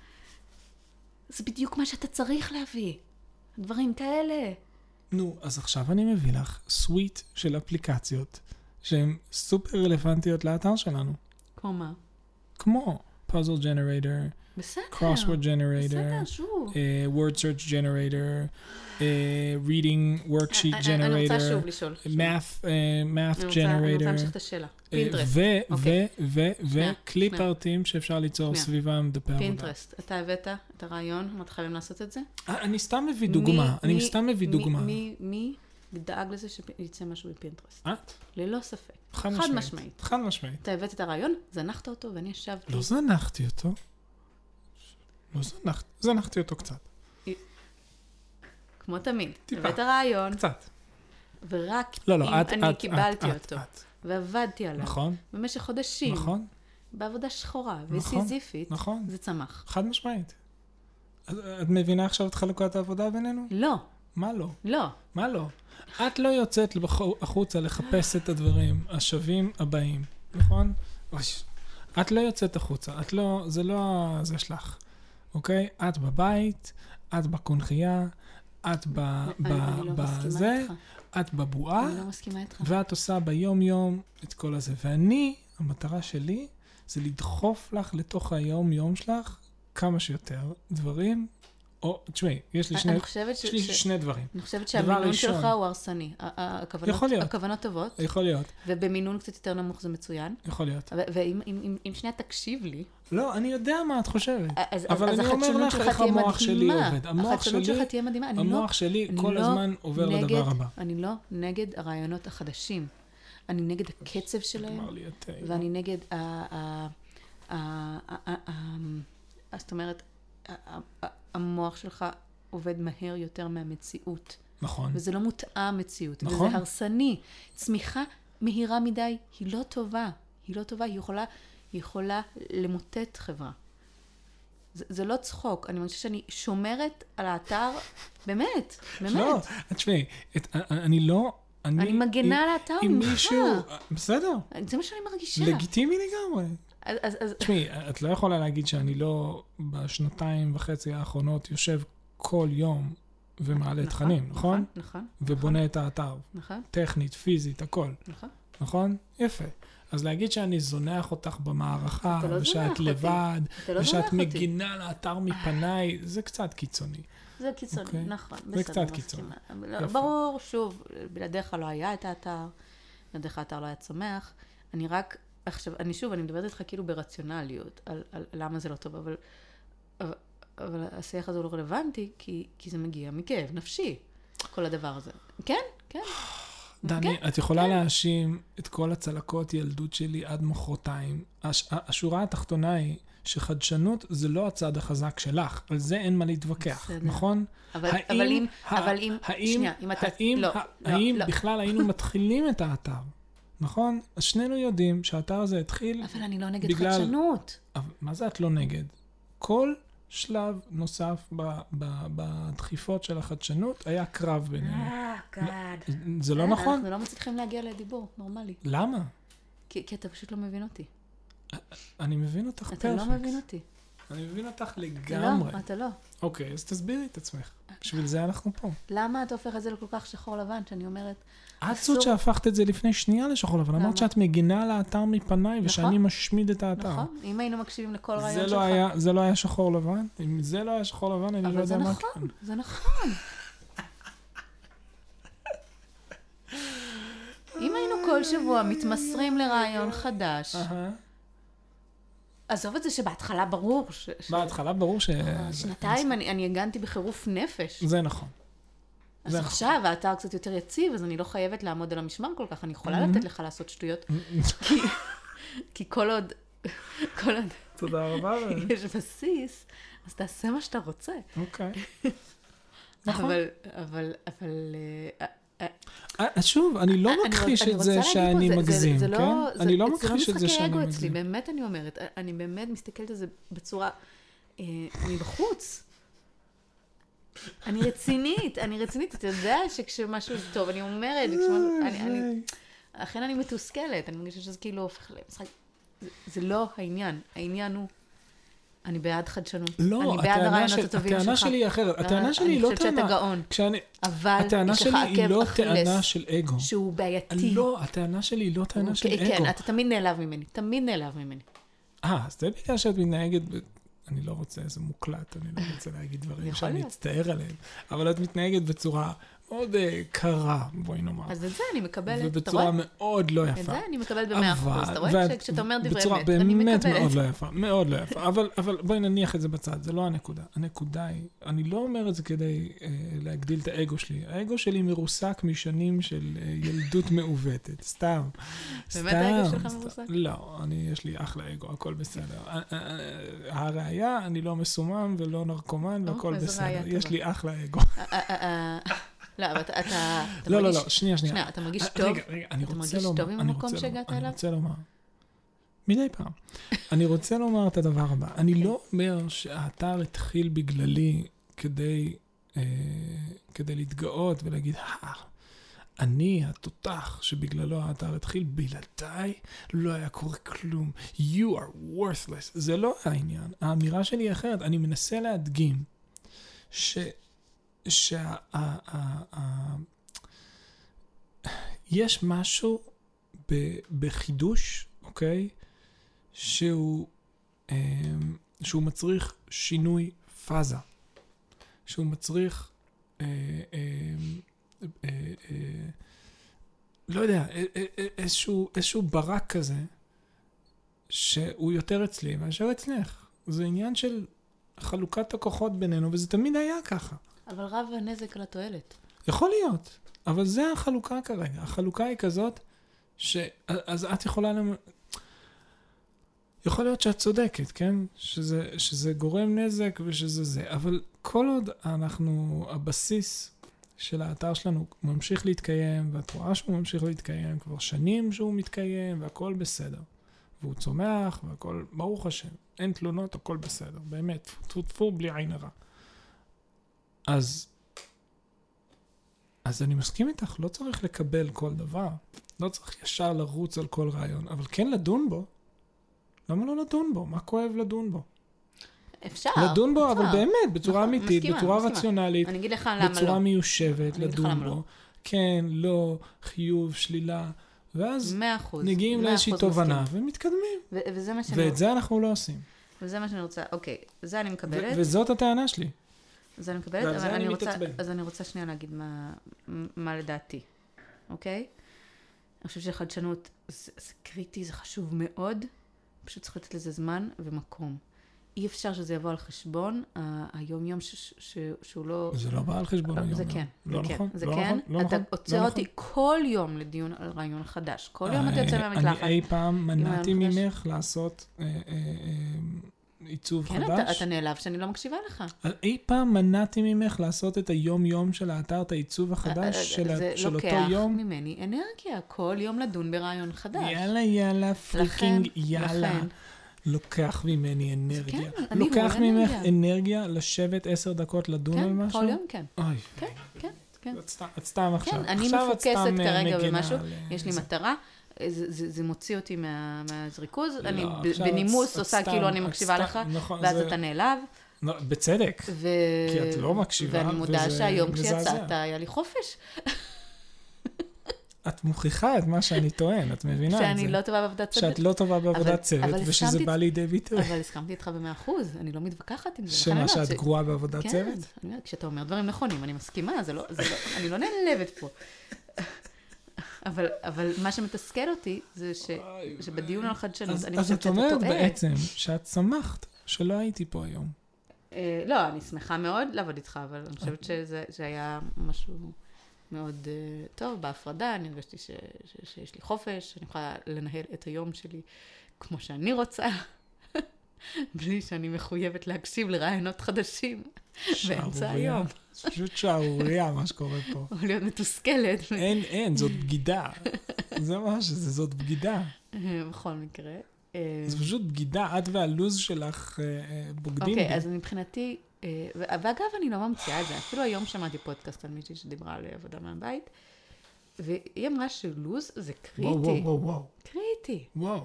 זה בדיוק מה שאתה צריך להביא. דברים כאלה. נו, אז עכשיו אני מביא לך סוויט של אפליקציות שהן סופר רלוונטיות לאתר שלנו. כמו מה? כמו puzzle generator, בסדר. crossword generator, בסדר, שוב. Uh, word search generator, uh, reading worksheet I, generator, אני רוצה שוב לשאול. math, uh, math אני generator. אני רוצה להמשיך את השאלה. פינטרסט. ו, ו, ו, ו, קליפ ארטים שאפשר ליצור סביבם דפי עבודה. פינטרסט. אתה הבאת את הרעיון, מה אתה חייבים לעשות את זה? אני סתם מביא דוגמה. אני סתם מביא דוגמה. מי דאג לזה שיצא משהו בפינטרסט? את? ללא ספק. חד משמעית. חד משמעית. אתה הבאת את הרעיון, זנחת אותו ואני ישבתי. לא זנחתי אותו. לא זנחתי. זנחתי אותו קצת. כמו תמיד. הבאת הרעיון. קצת. ורק לא, לא, אם את, אני את, קיבלתי את, אותו. את. ועבדתי עליו. נכון. במשך חודשים. נכון. בעבודה שחורה נכון, וסיזיפית. נכון. זה צמח. חד משמעית. את מבינה עכשיו את חלוקת העבודה בינינו? לא. מה לא? לא. מה לא? את לא יוצאת החוצה לחפש את הדברים השווים הבאים, נכון? את לא יוצאת החוצה, את לא, זה לא זה שלך, אוקיי? את בבית, את בקונחייה, את בזה, את בבועה, אני לא מסכימה איתך. ואת עושה ביום יום את כל הזה. ואני, המטרה שלי, זה לדחוף לך לתוך היום יום שלך כמה שיותר דברים, או, תשמעי, יש לי שני, יש לי שני דברים. אני חושבת שהמינון שלך הוא הרסני. הכוונות טובות. יכול להיות. ובמינון קצת יותר נמוך זה מצוין. יכול להיות. ואם שנייה תקשיב לי. לא, אני יודע מה את חושבת. אבל אני אומר לך איך המוח שלי עובד. החדשנות שלך תהיה מדהימה. המוח שלי כל הזמן עובר לדבר הבא. אני לא נגד הרעיונות החדשים. אני נגד הקצב שלהם. ואני נגד זאת אומרת, המוח שלך עובד מהר יותר מהמציאות. נכון. וזה לא מותאם מציאות. נכון. וזה הרסני. צמיחה מהירה מדי היא לא טובה. היא לא טובה, היא יכולה, היא יכולה למוטט חברה. זה, זה לא צחוק. אני מרגישה שאני שומרת על האתר, באמת, באמת. לא, תשמעי, אני לא... אני, אני מגנה על האתר ממך. מישהו, בסדר. זה מה שאני מרגישה. לגיטימי לגמרי. אז, אז, אז... תשמעי, את לא יכולה להגיד שאני לא בשנתיים וחצי האחרונות יושב כל יום ומעלה נכון, תכנים, נכון? נכון, נכון. ובונה נכון. את האתר. נכון. טכנית, פיזית, הכל. נכון. נכון? יפה. אז להגיד שאני זונח אותך במערכה, לא ושאת לבד, לא ושאת מגינה לאתר מפניי, זה קצת קיצוני. זה קיצוני, okay. נכון. זה קצת קיצוני. ברור, שוב, בלעדיך לא היה את האתר, בלעדיך האתר לא היה צומח. אני רק, עכשיו, אני שוב, אני מדברת איתך כאילו ברציונליות, על, על, על למה זה לא טוב, אבל, אבל, אבל השיח הזה הוא לא רלוונטי, כי, כי זה מגיע מכאב נפשי, כל הדבר הזה. כן, כן. דני, את יכולה להאשים את כל הצלקות ילדות שלי עד מחרתיים. הש, השורה התחתונה היא שחדשנות זה לא הצד החזק שלך, על זה אין מה להתווכח, נכון? אבל, האם, אבל אם, ה, אבל אם, האם, שנייה, אם אתה, האם, לא, ה, לא, האם לא. בכלל היינו מתחילים את האתר, נכון? אז שנינו יודעים שהאתר הזה התחיל... אבל אני לא נגד בגלל, חדשנות. אבל, מה זה את לא נגד? כל שלב נוסף בדחיפות של החדשנות היה קרב בינינו. אה, גאד. זה לא נכון? אנחנו לא מצליחים להגיע לדיבור, נורמלי. למה? כי, כי אתה פשוט לא מבין אותי. אני מבין אותך פרפקט. אתה לא מבין אותי. אני מבין אותך לגמרי. אתה לא. אוקיי, אז תסבירי את עצמך. בשביל זה אנחנו פה. למה אתה הופך את זה לכל כך שחור לבן, שאני אומרת... את זאת שהפכת את זה לפני שנייה לשחור לבן. אמרת שאת מגינה על האתר מפניי, ושאני משמיד את האתר. נכון, אם היינו מקשיבים לכל רעיון שלך. זה לא היה שחור לבן? אם זה לא היה שחור לבן, אני לא יודע מה כן. אבל זה נכון, זה נכון. אם היינו כל שבוע מתמסרים לרעיון חדש, עזוב את זה שבהתחלה ברור. בהתחלה ברור ש... שנתיים אני הגנתי בחירוף נפש. זה נכון. אז עכשיו האתר קצת יותר יציב, אז אני לא חייבת לעמוד על המשמר כל כך, אני יכולה לתת לך לעשות שטויות, כי כל עוד, כל עוד, תודה רבה. יש בסיס, אז תעשה מה שאתה רוצה. אוקיי. אבל, אבל, אבל, שוב, אני לא מכחיש את זה שאני מגזים, כן? אני לא מכחיש את זה שאני מגזים. אצלי, באמת אני אומרת, אני באמת מסתכלת על זה בצורה מבחוץ. אני רצינית, אני רצינית, אתה יודע שכשמשהו טוב, אני אומרת, לכן אני מתוסכלת, אני מרגישה שזה כאילו הופך למשחק, זה לא העניין, העניין הוא, אני בעד חדשנות, אני בעד הרעיונות הטובים שלך. הטענה שלי היא אחרת, הטענה שלי היא לא טענה, אני חושבת שאתה גאון, אבל הטענה שלי היא לא טענה של אגו. שהוא בעייתי. לא, הטענה שלי היא לא טענה של אגו. כן, אתה תמיד נעלב ממני, תמיד נעלב ממני. אה, אז זה בגלל שאת מתנהגת... אני לא רוצה איזה מוקלט, אני לא רוצה להגיד דברים שאני אצטער עליהם, אבל את מתנהגת בצורה מאוד קרה, בואי נאמר. אז את זה אני מקבלת, ובצורה מאוד לא יפה. את זה אני מקבלת במאה אחוז, אתה רואה שכשאתה אומר דברי אמת, אני מקבלת. בצורה באמת מאוד לא יפה, מאוד לא יפה, אבל בואי נניח את זה בצד, זה לא הנקודה. הנקודה היא, אני לא אומר את זה כדי להגדיל את האגו שלי, האגו שלי מרוסק משנים של ילדות מעוותת, סתם. באמת האגו שלך מרוסק? לא, יש לי אחלה אגו, הכל בסדר. הראיה, אני לא מסומם ולא נרקומן, והכל בסדר. יש לי אחלה אגו. לא, אבל אתה... לא, לא, לא, שנייה, שנייה. שנייה, אתה מרגיש טוב? רגע, רגע, אני רוצה לומר. אתה מרגיש טוב עם המקום שהגעת אליו? אני רוצה לומר. מדי פעם. אני רוצה לומר את הדבר הבא. אני לא אומר שהאתר התחיל בגללי כדי להתגאות ולהגיד, אני התותח שבגללו האתר התחיל, בלעדיי לא היה קורה כלום. You are worthless. זה לא העניין. האמירה שלי היא אחרת. אני מנסה להדגים ש... שה... יש משהו בחידוש, אוקיי? שהוא, שהוא מצריך שינוי פאזה. שהוא מצריך, לא יודע, איזשהו, איזשהו ברק כזה, שהוא יותר אצלי מאשר אצלך. זה עניין של חלוקת הכוחות בינינו, וזה תמיד היה ככה. אבל רב הנזק על התועלת. יכול להיות, אבל זה החלוקה כרגע. החלוקה היא כזאת, ש... אז את יכולה... למ... יכול להיות שאת צודקת, כן? שזה, שזה גורם נזק ושזה זה. אבל כל עוד אנחנו, הבסיס של האתר שלנו ממשיך להתקיים, ואת רואה שהוא ממשיך להתקיים, כבר שנים שהוא מתקיים, והכל בסדר. והוא צומח, והכל, ברוך השם. אין תלונות, הכל בסדר. באמת, תפו בלי עין הרע. אז, אז אני מסכים איתך, לא צריך לקבל כל דבר. לא צריך ישר לרוץ על כל רעיון, אבל כן לדון בו. למה לא לדון בו? מה כואב לדון בו? אפשר. לדון בו, אפשר. אבל באמת, בצורה נכון, אמיתית, מסכימה, בצורה מסכימה. רציונלית, אני אגיד לך למה בצורה לא. מיושבת, לדון בו. לא. כן, לא, חיוב, שלילה, ואז מאה אחוז, נגיעים מאה לאיזושהי אחוז תובנה מסכים. ומתקדמים. ו- וזה מה שאני ואת זה אנחנו לא עושים. וזה מה שאני רוצה, אוקיי, זה אני מקבלת. ו- וזאת הטענה שלי. זה אני מקבלת, ועל אבל זה אני אני רוצה, מתעצבן. אז אני רוצה שנייה להגיד מה, מה לדעתי, אוקיי? אני חושבת שחדשנות זה, זה קריטי, זה חשוב מאוד, פשוט צריך לתת לזה זמן ומקום. אי אפשר שזה יבוא על חשבון היום-יום שהוא לא... זה לא בא על חשבון היום-יום. זה כן, זה כן, זה כן. אתה עוצר אותי כל יום לדיון על רעיון חדש. כל יום אתה יוצא מהמקלחת. אני אי פעם מנעתי ממך לעשות עיצוב חדש. כן, אתה נעלב שאני לא מקשיבה לך. אי פעם מנעתי ממך לעשות את היום-יום של האתר, את העיצוב החדש של אותו יום. זה לוקח ממני אנרגיה, כל יום לדון ברעיון חדש. יאללה, יאללה, פריקינג, יאללה. לוקח ממני אנרגיה. לוקח ממך אנרגיה לשבת עשר דקות לדון על משהו? כן, כל יום כן. אוי. כן, כן, כן. את סתם עכשיו. כן, אני מפוקסת כרגע במשהו, יש לי מטרה. זה מוציא אותי מהזריכוז, אני בנימוס עושה כאילו אני מקשיבה לך, ואז אתה נעלב. בצדק, כי את לא מקשיבה, ואני מודה שהיום כשיצאת היה לי חופש. את מוכיחה את מה שאני טוען, את מבינה את זה. שאני לא טובה בעבודת צוות. שאת לא טובה בעבודת צוות, ושזה בא לידי ביטוי. אבל הסכמתי איתך במאה אחוז, אני לא מתווכחת עם זה. שמה, שאת גרועה בעבודת צוות? כן, אני אומרת, כשאתה אומר דברים נכונים, אני מסכימה, אני לא נעלבת פה. אבל, אבל מה שמתסכל אותי זה ש, שבדיון על חדשנות, אני חושבת שאתה טועה. אז את אומרת בעצם שאת שמחת שלא הייתי פה היום. לא, אני שמחה מאוד לעבוד איתך, אבל אני חושבת שזה היה משהו מאוד טוב בהפרדה. אני הרגשתי שיש לי חופש, אני יכולה לנהל את היום שלי כמו שאני רוצה, בלי שאני מחויבת להקשיב לרעיונות חדשים באמצע היום. זה פשוט שערוריה מה שקורה פה. או להיות מתוסכלת. אין, אין, זאת בגידה. זה מה שזה, זאת בגידה. בכל מקרה. זה פשוט בגידה, את והלוז שלך בוגדים בי. אוקיי, אז מבחינתי, ואגב, אני לא ממציאה את זה, אפילו היום שמעתי פודקאסט על מישהי שדיברה על עבודה מהבית, והיא אמרה שלוז זה קריטי. וואו, וואו, וואו. קריטי. וואו.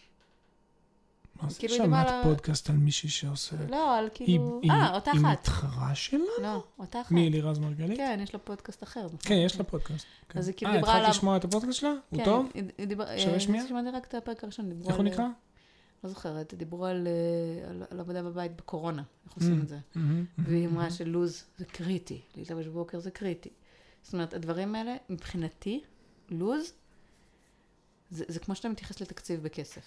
מה זה שמעת פודקאסט על מישהי שעושה? לא, על כאילו... אה, אותה אחת. היא מתחרה שלה? לא, אותה אחת. מי, לירז מרגלית? כן, יש לה פודקאסט אחר. כן, יש לה פודקאסט. אז היא כאילו דיברה עליו... אה, התחלת לשמוע את הפודקאסט שלה? הוא טוב? שווה שמיעה? שמעתי רק את הפרק הראשון. איך הוא נקרא? לא זוכרת, דיברו על עבודה בבית בקורונה, איך עושים את זה. והיא אמרה שלוז זה קריטי, להתלבש בבוקר זה קריטי. זאת אומרת, הדברים האלה, מבחינתי, לוז, זה כמו שאתה מתייחס לתקציב בכסף.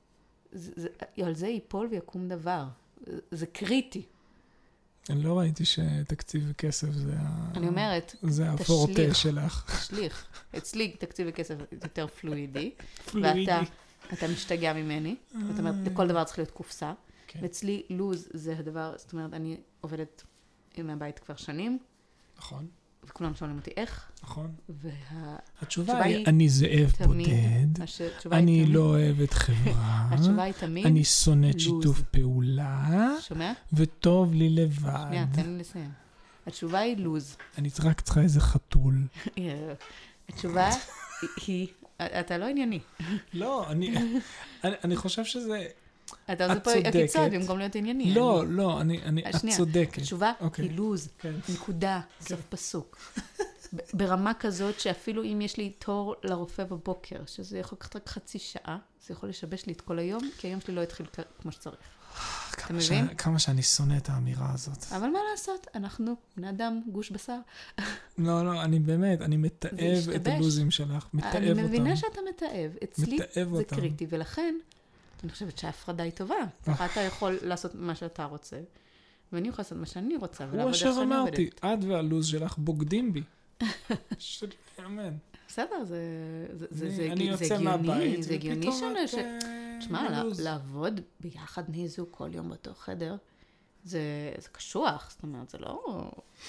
על זה ייפול ויקום דבר. זה קריטי. אני לא ראיתי שתקציב וכסף זה אני אומרת, זה הפורטה שלך. תשליך. אצלי תקציב וכסף יותר פלואידי. פלואידי. אתה משתגע ממני, זאת אומרת, לכל דבר צריך להיות קופסה, ואצלי לוז זה הדבר, זאת אומרת, אני עובדת מהבית כבר שנים, נכון. וכולם שואלים אותי איך, נכון. התשובה היא, אני זאב בודד, אני לא אוהבת חברה, התשובה היא תמיד, אני שונאת שיתוף פעולה, שומע? וטוב לי לבד. שנייה, תן לי לסיים. התשובה היא לוז. אני רק צריכה איזה חתול. התשובה היא... אתה לא ענייני. לא, אני חושב שזה... אתה עושה פה עקיצות במקום להיות ענייני. לא, לא, את צודקת. התשובה היא לוז, נקודה, סוף פסוק. ברמה כזאת שאפילו אם יש לי תור לרופא בבוקר, שזה יכול לקחת רק חצי שעה, זה יכול לשבש לי את כל היום, כי היום שלי לא התחיל כמו שצריך. אתה מבין? כמה שאני שונא את האמירה הזאת. אבל מה לעשות? אנחנו בני אדם, גוש בשר. לא, לא, אני באמת, אני מתאהב את הלוזים שלך, מתאהב אותם. אני מבינה שאתה מתאהב. אצלי זה קריטי, ולכן אני חושבת שההפרדה היא טובה. אתה יכול לעשות מה שאתה רוצה, ואני יכולה לעשות מה שאני רוצה, הוא אשר אמרתי, את והלוז שלך בוגדים בי. שלי, אמן. בסדר, זה הגיוני, זה הגיוני ש... תשמע, לעבוד ביחד בני זוג כל יום באותו חדר, זה קשוח, זאת אומרת, זה לא...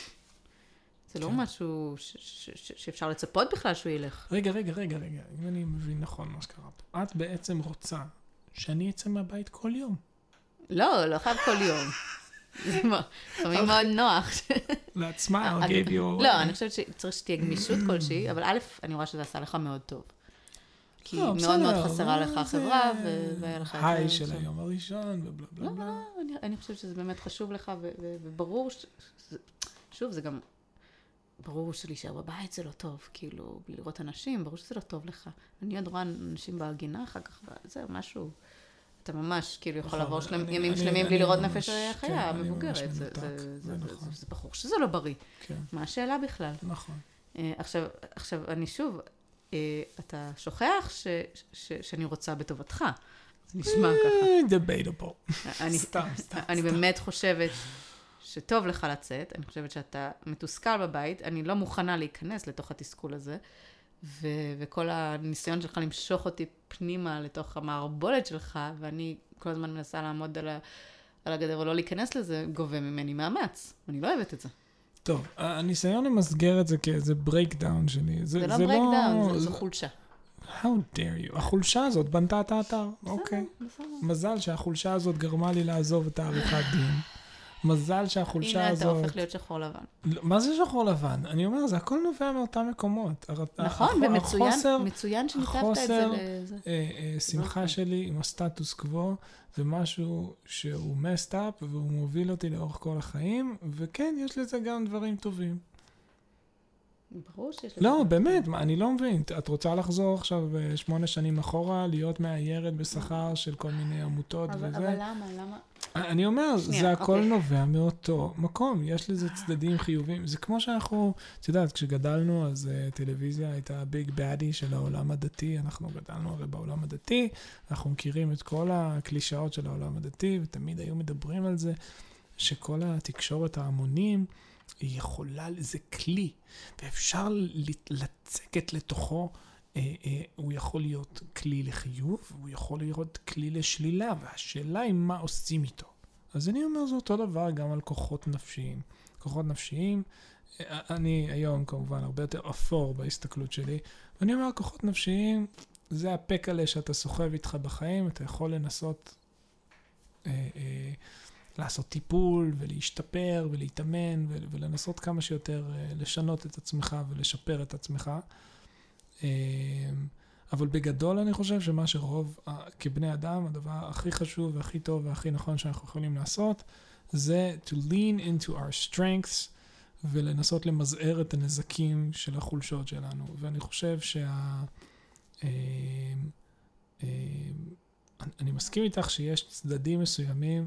זה לא משהו שאפשר לצפות בכלל שהוא ילך. רגע, רגע, רגע, רגע, אם אני מבין נכון מה שקרה פה. את בעצם רוצה שאני אצא מהבית כל יום. לא, לא חייב כל יום. זה לפעמים מאוד נוח. לעצמה, I gave you... לא, אני חושבת שצריך שתהיה גמישות כלשהי, אבל א', אני רואה שזה עשה לך מאוד טוב. כי מאוד מאוד חסרה לך החברה, והיה לך... היי של היום הראשון, ובלה בלה בלה. לא, לא, אני חושבת שזה באמת חשוב לך, וברור, שוב, זה גם... ברור שלהישאר בבית זה לא טוב, כאילו, בלי לראות אנשים, ברור שזה לא טוב לך. אני עוד רואה אנשים בהגינה אחר כך, זה משהו... אתה ממש כאילו יכול לעבור ימים שלמים בלי לראות נפש חיה, מבוגרת. זה ברור שזה לא בריא. מה השאלה בכלל? נכון. עכשיו, אני שוב, אתה שוכח שאני רוצה בטובתך. זה נשמע ככה. debatable. אני, סתם, סתם. אני סתם. באמת חושבת שטוב לך לצאת, אני חושבת שאתה מתוסכל בבית, אני לא מוכנה להיכנס לתוך התסכול הזה, ו- וכל הניסיון שלך למשוך אותי פנימה לתוך המערבולת שלך, ואני כל הזמן מנסה לעמוד על, ה- על הגדר ולא להיכנס לזה, גובה ממני מאמץ. אני לא אוהבת את זה. טוב, הניסיון למסגר את זה כאיזה breakdown שלי. זה, זה לא זה breakdown, לא... זה, זו חולשה. How dare you? החולשה הזאת בנתה את האתר. אוקיי. בסדר. מזל שהחולשה הזאת גרמה לי לעזוב את העריכת דין. מזל שהחולשה הנה הזאת... אתה הופך להיות שחור לבן. מה זה שחור לבן? אני אומר, זה הכל נובע מאותם מקומות. הר- נכון, הח- ומצוין, החוסר, מצוין שניתבת את זה החוסר, לזה. אה, אה, שמחה אוקיי. שלי עם הסטטוס קוו, זה משהו שהוא messed up, והוא מוביל אותי לאורך כל החיים, וכן, יש לזה גם דברים טובים. ברור שיש לזה. לא, באמת, מה, אני לא מבין. את רוצה לחזור עכשיו אה, שמונה שנים אחורה, להיות מאיירת בשכר של כל מיני עמותות אבל, וזה? אבל למה? למה? אני אומר, שנייה, זה הכל אוקיי. נובע מאותו מקום, יש לזה צדדים חיובים. זה כמו שאנחנו, את יודעת, כשגדלנו, אז uh, טלוויזיה הייתה הביג באדי של העולם הדתי, אנחנו גדלנו הרי בעולם הדתי, אנחנו מכירים את כל הקלישאות של העולם הדתי, ותמיד היו מדברים על זה, שכל התקשורת ההמונים, היא יכולה, זה כלי, ואפשר לצקת לתוכו, אה, אה, הוא יכול להיות כלי לחיוב, הוא יכול להיות כלי לשלילה, והשאלה היא מה עושים איתו. אז אני אומר, זה אותו דבר גם על כוחות נפשיים. כוחות נפשיים, אה, אני היום כמובן הרבה יותר אפור בהסתכלות שלי, ואני אומר, כוחות נפשיים, זה הפקלה שאתה סוחב איתך בחיים, אתה יכול לנסות אה, אה, לעשות טיפול ולהשתפר ולהתאמן ו- ולנסות כמה שיותר אה, לשנות את עצמך ולשפר את עצמך. אבל בגדול אני חושב שמה שרוב כבני אדם, הדבר הכי חשוב והכי טוב והכי נכון שאנחנו יכולים לעשות, זה to lean into our strengths ולנסות למזער את הנזקים של החולשות שלנו. ואני חושב שה... אני מסכים איתך שיש צדדים מסוימים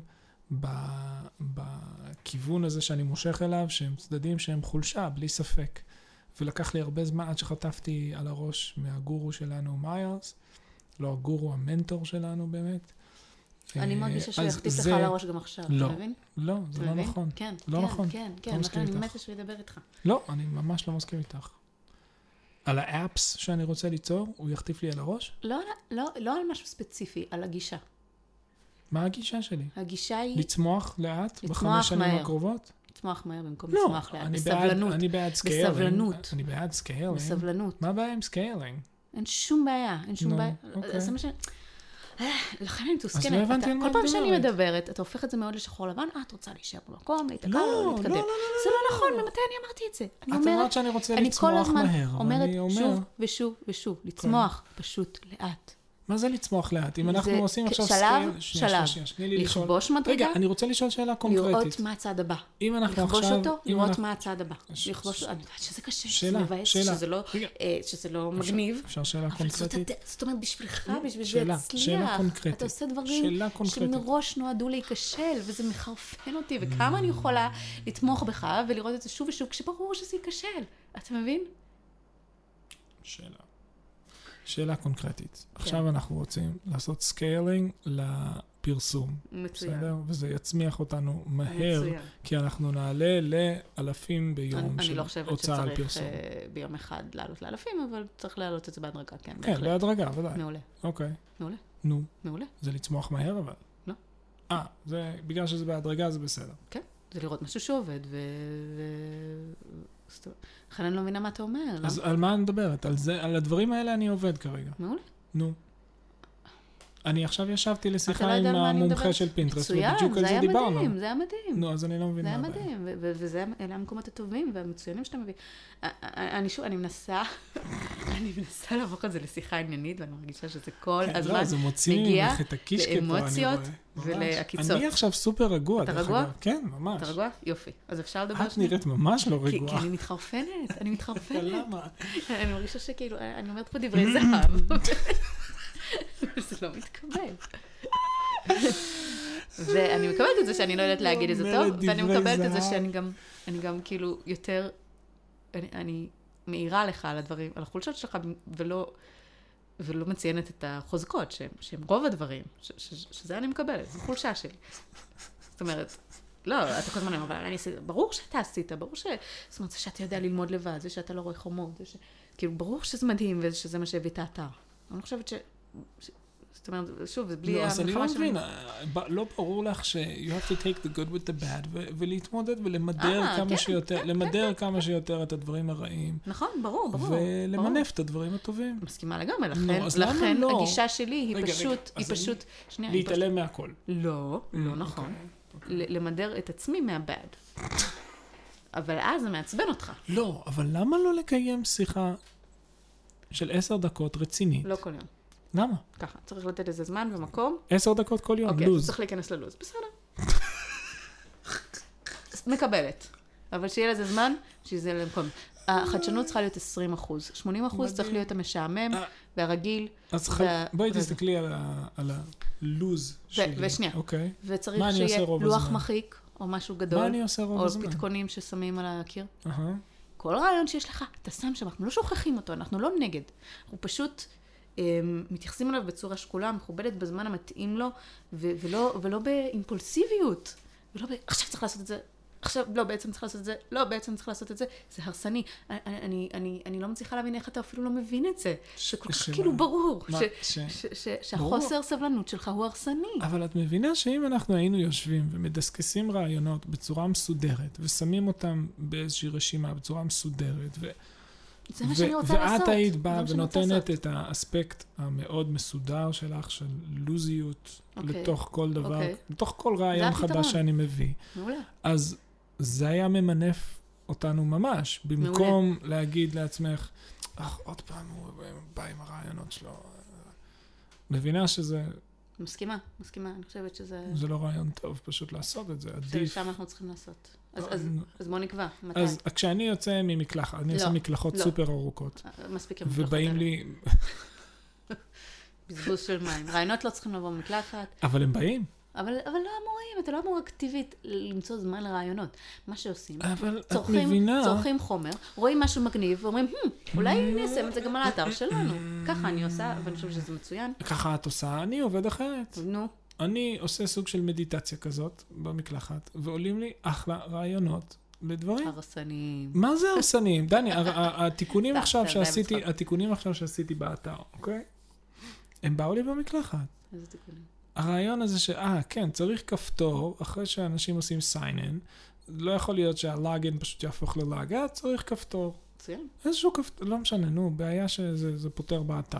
בכיוון הזה שאני מושך אליו, שהם צדדים שהם חולשה, בלי ספק. ולקח לי הרבה זמן עד שחטפתי על הראש מהגורו שלנו, מיילס, לא הגורו, המנטור שלנו באמת. אני מרגישה שהוא יחטיף לך על הראש גם עכשיו, אתה מבין? לא, זה לא נכון. כן, לא נכון. כן, כן, לכן אני מתה שהוא ידבר איתך. לא, אני ממש לא מסכים איתך. על האפס שאני רוצה ליצור, הוא יחטיף לי על הראש? לא, לא, לא על משהו ספציפי, על הגישה. מה הגישה שלי? הגישה היא... לצמוח לאט לצמוח בחמש שנים מהר. הקרובות? לצמוח מהר במקום לא, לצמוח לאט. אני בסבלנות. בעד, אני בעד סקיילינג. בסבלנות. אני בעד סקיילינג. בסבלנות. מה הבעיה עם סקיילינג? אין שום בעיה, אין שום נו, בעיה. אוקיי. זה מה ש... אה, לכן אני מתוסכלת. אז לא הבנתי על מה כל פעם את שאני מדברת. מדברת, אתה הופך את זה מאוד לשחור לבן, אה, את רוצה להישאר במקום, להתקע לא, או לא, להתקדם. לא, לא, זה לא נכון, ממתי אני אמרתי את זה? אני את אומרת, אמרת שאני רוצה אני כל לצמוח הזמן מהר, אבל אומרת אני אומר... שוב ושוב ושוב, לצמוח פשוט לאט. מה זה לצמוח לאט? אם אנחנו זה עושים עכשיו שלב, סקייל... שנייה, שלב. שנייה, שנייה, תני לי לשאול. לכבוש מדרגה, רגע, אני רוצה לשאול שאלה קונקרטית. לראות מה הצעד הבא. אם אנחנו לכבוש עכשיו... אותו, אם לראות אנחנו- מה הצעד הבא. ש- לכבוש ש- אותו, אני יודעת שזה קשה, שאלה, שזה מבאס, שאלה. שזה לא, רגע. אה, שזה לא מגניב. אפשר שאלה אבל זאת קונקרטית? הדרך, זאת אומרת, בשבילך, בשביל זה שאלה, יצליח. שאלה קונקרטית. אתה עושה דברים שאלה קונקרטית. שמראש נועדו להיכשל, וזה מחרפן אותי, וכמה אני יכולה לתמוך בך ולראות את זה שוב ושוב, כשברור שזה ייכשל. אתה מבין? שאלה. שאלה קונקרטית. עכשיו אנחנו רוצים לעשות סקיילינג לפרסום. מצוין. בסדר? וזה יצמיח אותנו מהר, מצוין. כי אנחנו נעלה לאלפים ביום אני אני של לא חושבת הוצאה על שצריך פרסום. אה, ביום אחד לעלות לאלפים, אבל צריך לעלות את זה בהדרגה, כן, כן, בהחלט. בהדרגה, ודאי. מעולה, אוקיי. מעולה, נו, מעולה. זה לצמוח מהר אבל? לא. אה, זה, בגלל שזה בהדרגה זה בסדר. כן, זה לראות משהו שעובד, ו... לכן אני לא מבינה מה אתה אומר. אז על מה אני מדברת? על זה, על הדברים האלה אני עובד כרגע. מעולה. נו. אני עכשיו ישבתי אתה לשיחה לא יודע עם על מה אני המומחה מדברת? של פינטרסט, מצוין, ובדיוק על זה זה היה דיברנו. מדהים, זה היה מדהים. נו, אז אני לא מבין זה היה מה הבעיה. מדהים, ו- ו- וזה אלה המקומות הטובים והמצוינים שאתה מביא. א- א- אני שוב, אני מנסה, אני מנסה להפוך את זה לשיחה עניינית, ואני מרגישה שזה כל כן, הזמן לא, זה מוציא מגיע ממך את הקישקע פה, אני לאמוציות רואה. ממש. ולעקיצות. אני עכשיו סופר רגוע, אתה דרך רגוע? אגב. כן, ממש. אתה רגוע? יופי. אז אפשר לדבר את נראית ממש לא כי- כי רגועה. אני מתחרפנת, אני מתחרפנת. למה? אני מרגישה שכאילו, אני אומרת פה דברי זהב. זה לא מתקבל. ואני מקבלת את זה שאני לא יודעת להגיד את זה טוב, אומרת ואני דברי מקבלת את זה זהב. שאני גם, אני גם כאילו יותר, אני, אני מעירה לך על הדברים, על החולשות שלך, ולא, ולא מציינת את החוזקות, שהם, שהם רוב הדברים, ש, ש, שזה אני מקבלת, זו חולשה שלי. זאת אומרת, לא, אתה כל הזמן אומר, אבל אני עשיתי, ברור שאתה עשית, ברור ש... זאת אומרת, זה שאתה יודע ללמוד לבד, זה שאתה לא רואה חומות, זה ש... כאילו, ברור שזה מדהים, ושזה מה שהביא את האתר. אני חושבת ש... ש... זאת אומרת, שוב, זה בלי לא, אז אני לא המלחמה מבין, לא ברור לך ש- you have to take the good with the bad, ו- ולהתמודד ולמדר אה, כמה כן, שיותר, כן, למדר כמה שיותר את הדברים הרעים, נכון, ברור, ברור. ולמנף את הדברים הטובים. מסכימה לגמרי, נו, לכן, אז למה לכן לא? הגישה שלי היא רגע, פשוט, רגע, היא אז אני- פשוט, שנייה, היא פשוט- להתעלם מהכל. לא, לא נכון. אוקיי. ל- למדר את עצמי מהבד. אבל אז זה מעצבן אותך. לא, אבל למה לא לקיים שיחה של עשר דקות רצינית? לא כל יום. למה? ככה, צריך לתת איזה זמן ומקום. עשר דקות כל יום, אוקיי, לוז. צריך להיכנס ללוז. בסדר. מקבלת. אבל שיהיה לזה זמן, שזה למקום. החדשנות צריכה להיות עשרים אחוז. שמונים אחוז צריך להיות המשעמם אה. והרגיל. אז וה- ח- בואי וזה. תסתכלי על ה- על הלוז שלי. ושנייה. אוקיי. וצריך מה אני עושה שיהיה רוב לוח הזמן? מחיק, או משהו גדול. מה אני עושה רוב או הזמן? פתקונים ששמים על הקיר. אהה. כל רעיון שיש לך, אתה שם שם, אנחנו לא שוכחים אותו, אנחנו לא נגד. אנחנו פשוט um, מתייחסים אליו בצורה שקולה, מכובדת בזמן המתאים לו, ו- ולא, ולא באימפולסיביות. ולא ב... עכשיו צריך לעשות את זה, עכשיו לא, בעצם צריך לעשות את זה, לא, בעצם צריך לעשות את זה. זה הרסני. אני, אני, אני, אני לא מצליחה להבין איך אתה אפילו לא מבין את זה. זה כל כך שמה? כאילו ברור. מה? ש- ש- ש- ש- שהחוסר סבלנות שלך הוא הרסני. אבל את מבינה שאם אנחנו היינו יושבים ומדסקסים רעיונות בצורה מסודרת, ושמים אותם באיזושהי רשימה בצורה מסודרת, ו... זה מה ו- שאני רוצה ואת לעשות. היית זה באה מה שאני רוצה ונותנת לעשות. את האספקט המאוד מסודר שלך, של לוזיות, אוקיי. לתוך כל דבר, אוקיי. לתוך כל רעיון הפתרון. חדש שאני מביא. מעולה. אז זה היה ממנף אותנו ממש, במקום להגיד לעצמך, אך, עוד פעם הוא בא עם הרעיונות שלו. מבינה שזה מסכימה, מסכימה. אני חושבת שזה... זה לא רעיון טוב, פשוט לעשות את זה, עדיף. ששם אנחנו צריכים לעשות. אז, לא, אז, אני- אז בוא נקבע, מתי? אז כשאני יוצא ממקלחת, אני לא, עושה מקלחות לא. סופר ארוכות, מספיק עם המקלחות ובאים האלה. לי, בזבוז של מים. רעיונות לא צריכים לבוא במקלחת, אבל הם באים. אבל, אבל לא אמורים, אתה לא אמור אקטיבית למצוא זמן לרעיונות. מה שעושים, אבל את צורכים, מבינה, צורכים חומר, רואים משהו מגניב, ואומרים, "Hmm, אולי ניישם את זה גם על האתר שלנו. ככה אני עושה, ואני חושבת שזה מצוין. ככה את עושה, אני עובד אחרת. נו, אני עושה סוג של מדיטציה כזאת במקלחת, ועולים לי אחלה רעיונות לדברים. הרסנים. מה זה הרסנים? דני, ה- ה- התיקונים סתם, עכשיו סתם, זה היה שעשיתי, מצחוק. התיקונים עכשיו שעשיתי באתר, אוקיי? הם באו לי במקלחת. איזה תיקונים. הרעיון הזה ש, אה, כן, צריך כפתור, אחרי שאנשים עושים sign-in, לא יכול להיות שהלוגין פשוט יהפוך ללוגה, צריך כפתור. מצוין. איזשהו כפתור, לא משנה, נו, בעיה שזה זה פותר באתר.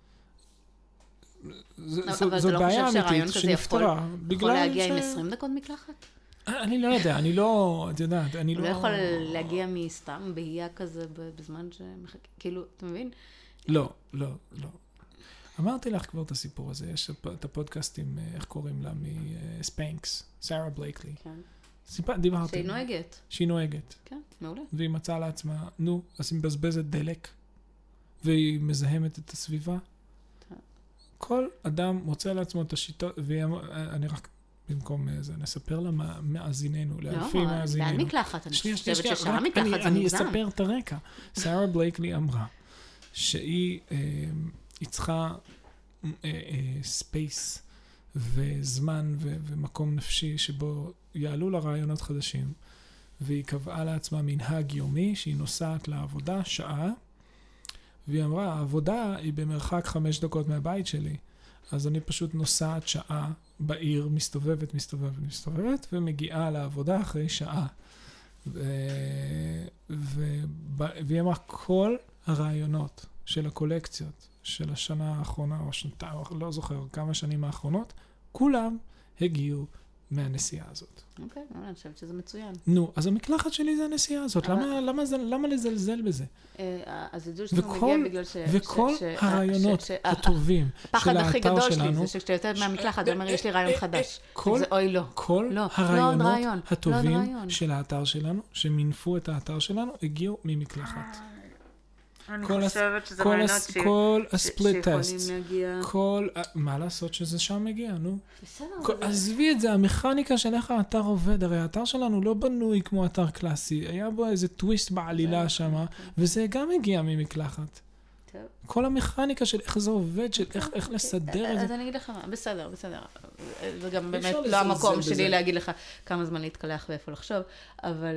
זה- אבל זו- אתה זו לא בעיה חושב שהרעיון אמיתית כזה יכול- שנפתרה. יכול בגלל להגיע ש- עם עשרים דקות מקלחת? אני לא יודע, אני לא, את יודעת, אני הוא לא... לא יכול להגיע מסתם בהייה כזה בזמן שמחכה, כאילו, אתה מבין? לא, לא, לא. אמרתי לך כבר את הסיפור הזה, יש את הפודקאסט עם, איך קוראים לה, מספנקס, סארה בלייקלי. כן. סיפ- דיברתי. שהיא נוהגת. שהיא נוהגת. כן, מעולה. והיא מצאה לעצמה, נו, אז היא מבזבזת דלק, והיא מזהמת את הסביבה. כן. כל אדם מוצא לעצמו את השיטות, ואני רק, במקום זה, נספר למאזיננו, לאלפי לא, אני בעד מאזיננו. מקלחת, אני שנייה, שנייה, חושבת שנייה, ששעה רק מקלחת אני- זה אני מוגזם. אספר את הרקע. סארה בלייקלי אמרה שהיא אה, היא צריכה ספייס וזמן ו- ומקום נפשי שבו יעלו לה רעיונות חדשים, והיא קבעה לעצמה מנהג יומי שהיא נוסעת לעבודה שעה, והיא אמרה, העבודה היא במרחק חמש דקות מהבית שלי, אז אני פשוט נוסעת שעה בעיר, מסתובבת, מסתובבת, מסתובבת, ומגיעה לעבודה אחרי שעה. ו... ו... והיא אמרה, כל הרעיונות של הקולקציות של השנה האחרונה, או שנתיים, או לא זוכר כמה שנים האחרונות, כולם הגיעו מהנסיעה הזאת. אוקיי, אבל אני חושבת שזה מצוין. נו, אז המקלחת שלי זה הנסיעה הזאת, אבל- למה, למה, זה, למה לזלזל בזה? אה, הזלזול שלנו וכל, מגיע בגלל ש... וכל ש- ש- הרעיונות ש- ש- הטובים של הפחד הכי האתר גדול שלי שלנו, זה שכשאתה יוצאת מהמקלחת, זה אומר, יש לי רעיון חדש. כל, זה אוי לא. כל לא, לא עוד הרעיונות רעיון, לא עוד הטובים רעיון. של האתר שלנו, שמינפו את האתר שלנו, הגיעו ממקלחת. אני כל הס- חושבת שזה כל רעיונות הס- ש- כל ש- הספליט שיכולים טסט, להגיע... כל, מה לעשות שזה שם מגיע, נו? בסדר, כל- אבל זה- עזבי את זה, המכניקה של איך האתר עובד, הרי האתר שלנו לא בנוי כמו אתר קלאסי, היה בו איזה טוויסט בעלילה שמה, וזה גם הגיע ממקלחת. כל המכניקה של איך זה עובד, של איך לסדר את זה. אז אני אגיד לך מה, בסדר, בסדר. וגם באמת לא המקום שלי להגיד לך כמה זמן להתקלח ואיפה לחשוב, אבל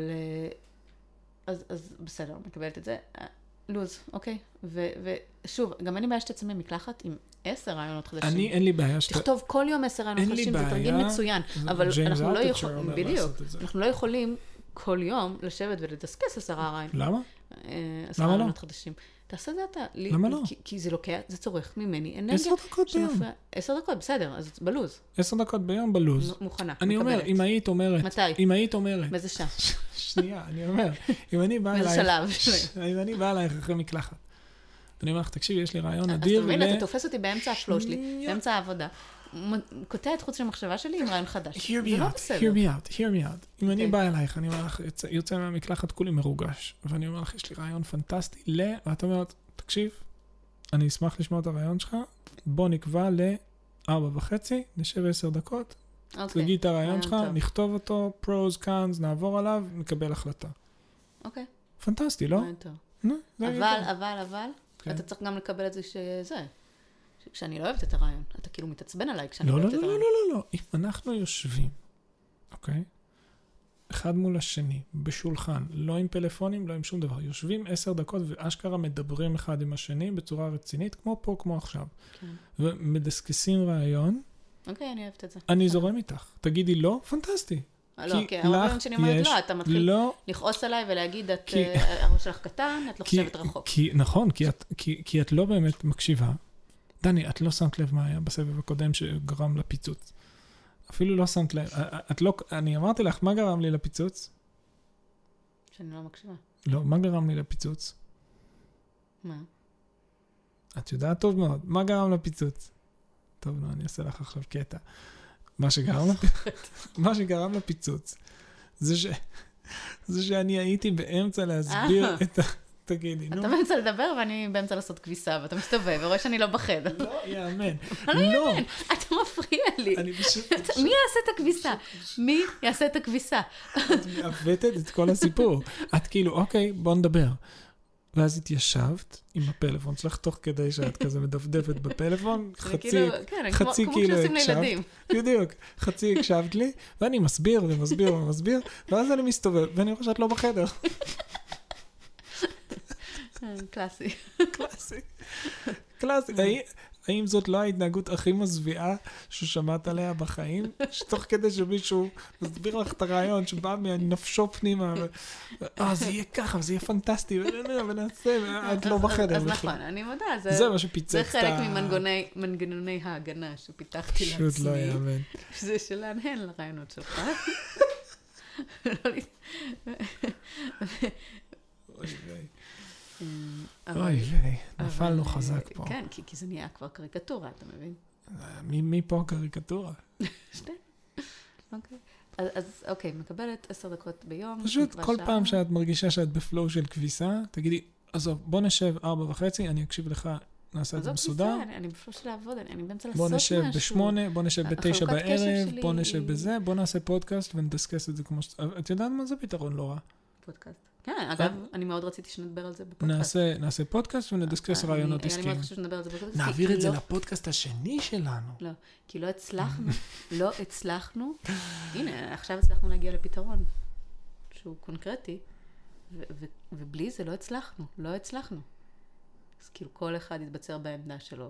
אז בסדר, מקבלת את זה. לוז, אוקיי? ושוב, גם אין לי בעיה שתצמי מקלחת עם עשר רעיונות חדשים. אני, אין לי בעיה שת... תכתוב כל יום עשר רעיונות חדשים, זה תרגיל מצוין. אבל אנחנו לא יכולים, בדיוק, אנחנו לא יכולים כל יום לשבת ולדסקס עשרה רעיונות. למה? עשרה רעיונות חדשים. תעשה זה אתה. למה לא? כי זה לוקח, זה צורך ממני אנרגיה. עשר דקות ביום. עשר דקות, בסדר, אז בלוז. עשר דקות ביום בלוז. מוכנה, אני אומר, אם היית אומרת... מתי? אם היית אומרת... באיזה שעה? שנייה, אני אומר, אם אני באה אלייך... באיזה שלב? אם אני באה אלייך אחרי מקלחת. אני אומר לך, תקשיב, יש לי רעיון אדיר. אז תבין, אתה תופס אותי באמצע הפלו שלי, באמצע העבודה. קוטע את חוץ של המחשבה שלי עם רעיון חדש. זה לא בסדר. hear me out, hear me out. אם אני באה אלייך, אני אומר לך, יוצא מהמקלחת כולי מרוגש. ואני אומר לך, יש לי רעיון פנטסטי ל... ואת אומרת, תקשיב, אני אשמח לשמוע את הרעיון שלך, בוא נקבע לארבע וחצי, נשב עשר דקות, תגיד את הרעיון שלך, נכתוב אותו, pros, cons, נעבור עליו, נקבל החלטה. אוקיי. פנטסטי, לא? אבל, אבל, אבל, אתה צריך גם לקבל את זה שזה. כשאני לא אוהבת את הרעיון, אתה כאילו מתעצבן עליי כשאני לא אוהבת את הרעיון. לא, לא, לא, לא, אם אנחנו יושבים, אוקיי? אחד מול השני, בשולחן, לא עם פלאפונים, לא עם שום דבר. יושבים עשר דקות ואשכרה מדברים אחד עם השני בצורה רצינית, כמו פה, כמו עכשיו. כן. ומדסקסים רעיון. אוקיי, אני אוהבת את זה. אני זורם איתך. תגידי לא, פנטסטי. לא, כי הרעיון שאני אומרת לא, אתה מתחיל לכעוס עליי ולהגיד, הראש שלך קטן, את לא חושבת רחוק. נכון, כי את לא באמת מקשיבה. דני, את לא שמת לב מה היה בסבב הקודם שגרם לפיצוץ. אפילו לא שמת לב. את לא, אני אמרתי לך, מה גרם לי לפיצוץ? שאני לא מקשיבה. לא, מה גרם לי לפיצוץ? מה? את יודעת טוב מאוד. מה גרם לפיצוץ? טוב, לא, אני אעשה לך עכשיו קטע. מה שגרם מה שגרם לפיצוץ, זה ש... זה שאני הייתי באמצע להסביר את ה... תגידי, נו. אתה באמצע לדבר ואני באמצע לעשות כביסה, ואתה מסתובב ורואה שאני לא בחדר. לא, יאמן. לא. אתה מפריע לי. אני פשוט... מי יעשה את הכביסה? מי יעשה את הכביסה? את מעוותת את כל הסיפור. את כאילו, אוקיי, בוא נדבר. ואז התיישבת עם הפלאפון שלך, תוך כדי שאת כזה מדפדפת בפלאפון, חצי כאילו הקשבת. בדיוק, חצי הקשבת לי, ואני מסביר ומסביר ומסביר, ואז אני מסתובב, ואני רואה שאת לא בחדר. קלאסי. קלאסי. קלאסי. האם זאת לא ההתנהגות הכי מזוויעה ששמעת עליה בחיים? שתוך כדי שמישהו מסביר לך את הרעיון שבא מנפשו פנימה, אה, זה יהיה ככה, זה יהיה פנטסטי, ונעשה, ואת לא בחדר. אז נכון, אני מודה, זה מה שפיצץ את ה... זה חלק ממנגנוני ההגנה שפיתחתי לעצמי. פשוט לא יאמן. זה שלהנהן לרעיונות שלך. אוי ויי. אוי ויי, נפלנו חזק פה. כן, כי זה נהיה כבר קריקטורה, אתה מבין? מי פה קריקטורה? שתי. אוקיי. אז אוקיי, מקבלת עשר דקות ביום. פשוט כל פעם שאת מרגישה שאת בפלואו של כביסה, תגידי, עזוב, בוא נשב ארבע וחצי, אני אקשיב לך, נעשה את זה מסודר. אני בפלואו של לעבוד, אני באמצע לעשות משהו. בוא נשב בשמונה, בוא נשב בתשע בערב, בוא נשב בזה, בוא נעשה פודקאסט ונדסקס את זה כמו ש... את יודעת מה זה פתרון לא רע? פודקאסט. כן, אגב, אני מאוד רציתי שנדבר על זה בפודקאסט. נעשה, נעשה פודקאסט ונדסקס רעיונות עסקיים. אני מאוד חושב שנדבר על זה בפודקאסט. נעביר את זה לפודקאסט השני שלנו. לא, כי לא הצלחנו, לא הצלחנו. הנה, עכשיו הצלחנו להגיע לפתרון שהוא קונקרטי, ובלי זה לא הצלחנו, לא הצלחנו. אז כאילו כל אחד יתבצר בעמדה שלו,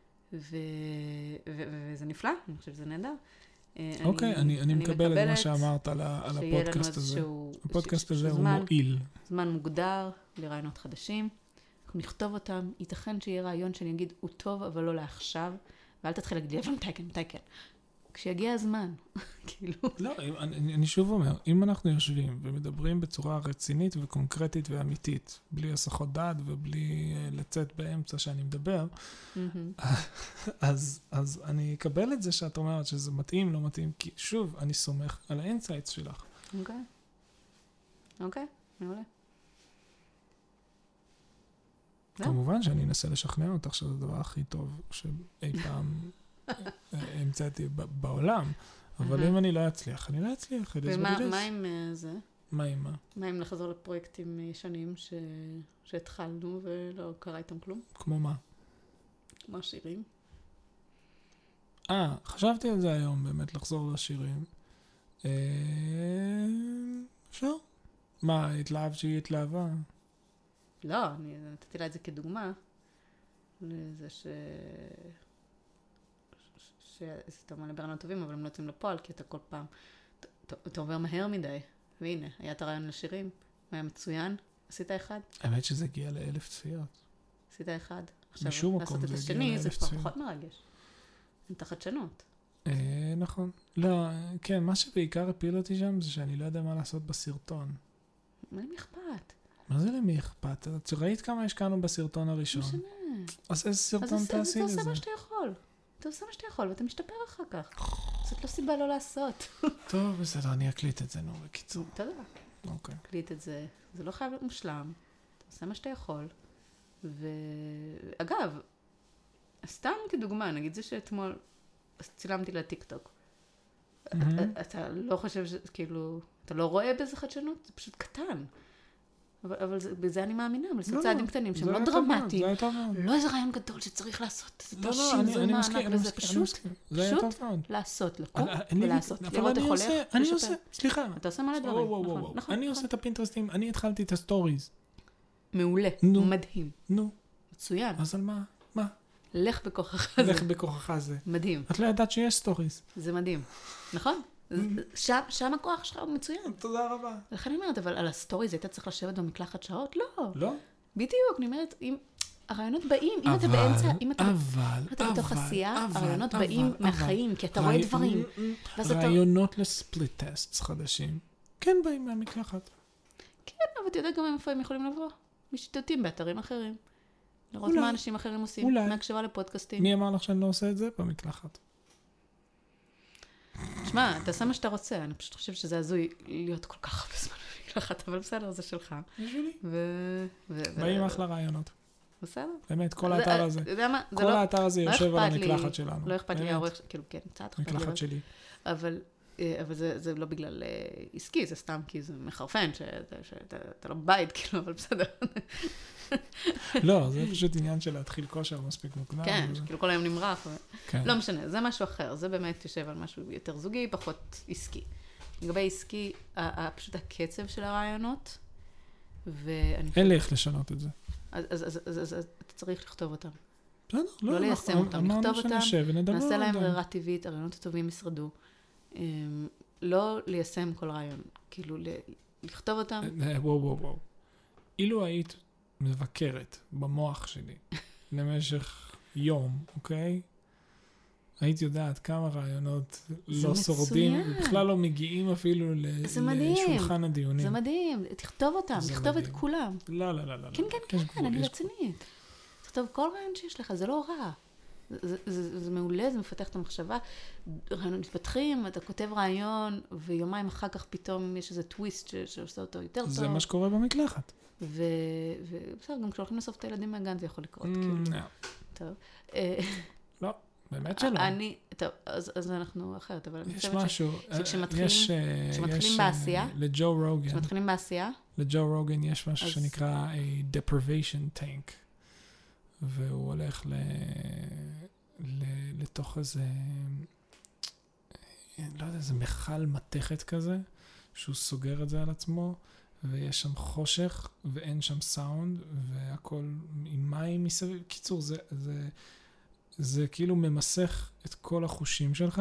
וזה נפלא, אני חושב שזה נהדר. אוקיי, אני מקבל את מה שאמרת על הפודקאסט הזה. הפודקאסט הזה הוא מועיל. זמן מוגדר לרעיונות חדשים. אנחנו נכתוב אותם. ייתכן שיהיה רעיון שאני אגיד, הוא טוב, אבל לא לעכשיו. ואל תתחיל להגיד, אבל מתי כן, מתי כן. כשיגיע הזמן, כאילו. לא, אני שוב אומר, אם אנחנו יושבים ומדברים בצורה רצינית וקונקרטית ואמיתית, בלי הסחות דעת ובלי לצאת באמצע שאני מדבר, אז, אז אני אקבל את זה שאת אומרת שזה מתאים, לא מתאים, כי שוב, אני סומך על האינסייטס שלך. אוקיי. אוקיי, מעולה. כמובן שאני אנסה לשכנע אותך שזה הדבר הכי טוב שאי פעם המצאתי בעולם, אבל אם אני לא אצליח, אני לא אצליח. ומה עם זה? מה עם מה? מה אם לחזור לפרויקטים ישנים ש... שהתחלנו ולא קרה איתם כלום? כמו מה? כמו השירים. אה, חשבתי על זה היום, באמת, לחזור לשירים. אה... אפשר? מה, התלהב שהיא התלהבה? לא, אני נתתי לה את זה כדוגמה. לזה ש... שאתה אומר לברעיונות טובים, אבל הם לא יוצאים לפועל, כי אתה כל פעם... אתה עובר מהר מדי. והנה, היה את הרעיון לשירים, היה מצוין. עשית אחד? האמת שזה הגיע לאלף צפיות. עשית אחד. משום מקום זה הגיע לאלף צפיות. זה כבר פחות מרגש. אין תחת שונות. אה, נכון. לא, כן, מה שבעיקר הפיל אותי שם זה שאני לא יודע מה לעשות בסרטון. מה למי אכפת? מה זה למי אכפת? את ראית כמה השקענו בסרטון הראשון? משנה. אז איזה סרטון תעשי לזה? אתה עושה מה שאתה יכול. אתה עושה מה שאתה יכול, ואתה משתפר אחר כך. זאת לא סיבה לא לעשות. טוב, בסדר, אני אקליט את זה, נו, בקיצור. תודה. אוקיי. אקליט את זה. זה לא חייב להיות מושלם. אתה עושה מה שאתה יכול. ואגב, סתם כדוגמה, נגיד זה שאתמול צילמתי לטיקטוק. אתה לא חושב שכאילו, אתה לא רואה באיזה חדשנות? זה פשוט קטן. אבל בזה אני מאמינה, אבל זה צעדים קטנים שהם לא דרמטיים. זה היה טוב מאוד. לא איזה רעיון גדול שצריך לעשות. לא, לא, אני מסכים, אני מסכים. זה היה טוב מאוד. לעשות, לקום ולעשות. אבל אני עושה, אני עושה, סליחה. אתה עושה מלא דברים. אני עושה את הפינטרסטים, אני התחלתי את הסטוריז. מעולה, מדהים. נו. מצוין. אז על מה? מה? לך בכוחך זה. לך בכוחך זה. מדהים. את לא ידעת שיש סטוריז. זה מדהים. נכון? שם הכוח שלך הוא מצוין. תודה רבה. לכן אני אומרת, אבל על הסטוריז היית צריך לשבת במקלחת שעות? לא. לא? בדיוק, אני אומרת, הרעיונות באים, אם אתה באמצע, אם אתה בתוך עשייה, הרעיונות באים מהחיים, כי אתה רואה דברים. רעיונות לספליט טסטס חדשים, כן באים מהמקלחת. כן, אבל אתה יודע גם איפה הם יכולים לבוא. משיטוטים באתרים אחרים. לראות מה אנשים אחרים עושים. אולי. מהקשבה לפודקאסטים. מי אמר לך שאני לא עושה את זה? במקלחת. תשמע, תעשה מה שאתה רוצה. אני פשוט חושבת שזה הזוי להיות כל כך הרבה זמן במקלחת, אבל בסדר, זה שלך. בשבילי. ו... באים אחלה רעיונות. בסדר. באמת, כל האתר הזה. אתה יודע מה? כל האתר הזה יושב על המקלחת שלנו. לא אכפת לי העורך, כאילו, כן, קצת אכפת לי. מקלחת שלי. אבל... אבל זה, זה לא בגלל עסקי, זה סתם כי זה מחרפן, שאתה, שאתה, אתה לא בית, כאילו, אבל בסדר. לא, זה פשוט עניין של להתחיל כושר מספיק מוקדם. כן, כאילו כל היום נמרח. כן. לא משנה, זה משהו אחר, זה באמת יושב על משהו יותר זוגי, פחות עסקי. לגבי עסקי, פשוט הקצב של הרעיונות, ואני... אין לי איך לשנות את זה. אז, אז, אז, אז, אז אתה צריך לכתוב אותם. בסדר, לא, לא ליישם אותם, לכתוב אותם, ונדבר נעשה להם אותם. ברירה טבעית, הרעיונות הטובים ישרדו. לא ליישם כל רעיון, כאילו לכתוב אותם. וואו, וואו, וואו. אילו היית מבקרת במוח שלי למשך יום, אוקיי? היית יודעת כמה רעיונות לא שורדים, ובכלל לא מגיעים אפילו לשולחן הדיונים. זה מדהים, תכתוב אותם, תכתוב את כולם. לא, לא, לא, לא. כן, כן, כן, אני רצינית. תכתוב כל רעיון שיש לך, זה לא רע. זה, זה, זה מעולה, זה מפתח את המחשבה. רעיונות מתפתחים, אתה כותב רעיון, ויומיים אחר כך פתאום יש איזה טוויסט ש, שעושה אותו יותר טוב. זה מה שקורה במקלחת. ובסדר, גם כשהולכים לסוף את הילדים מהגן זה יכול לקרות. כאילו. טוב. לא, באמת שלא. אני, טוב, אז אנחנו אחרת, אבל אני חושבת משהו, שכשמתחילים בעשייה, לג'ו רוגן, כשמתחילים בעשייה, לג'ו רוגן יש משהו שנקרא a deprivation tank. והוא הולך ל... ל... לתוך איזה, לא יודע, איזה מחל מתכת כזה, שהוא סוגר את זה על עצמו, ויש שם חושך, ואין שם סאונד, והכל עם מים מסביב. קיצור, זה, זה, זה כאילו ממסך את כל החושים שלך,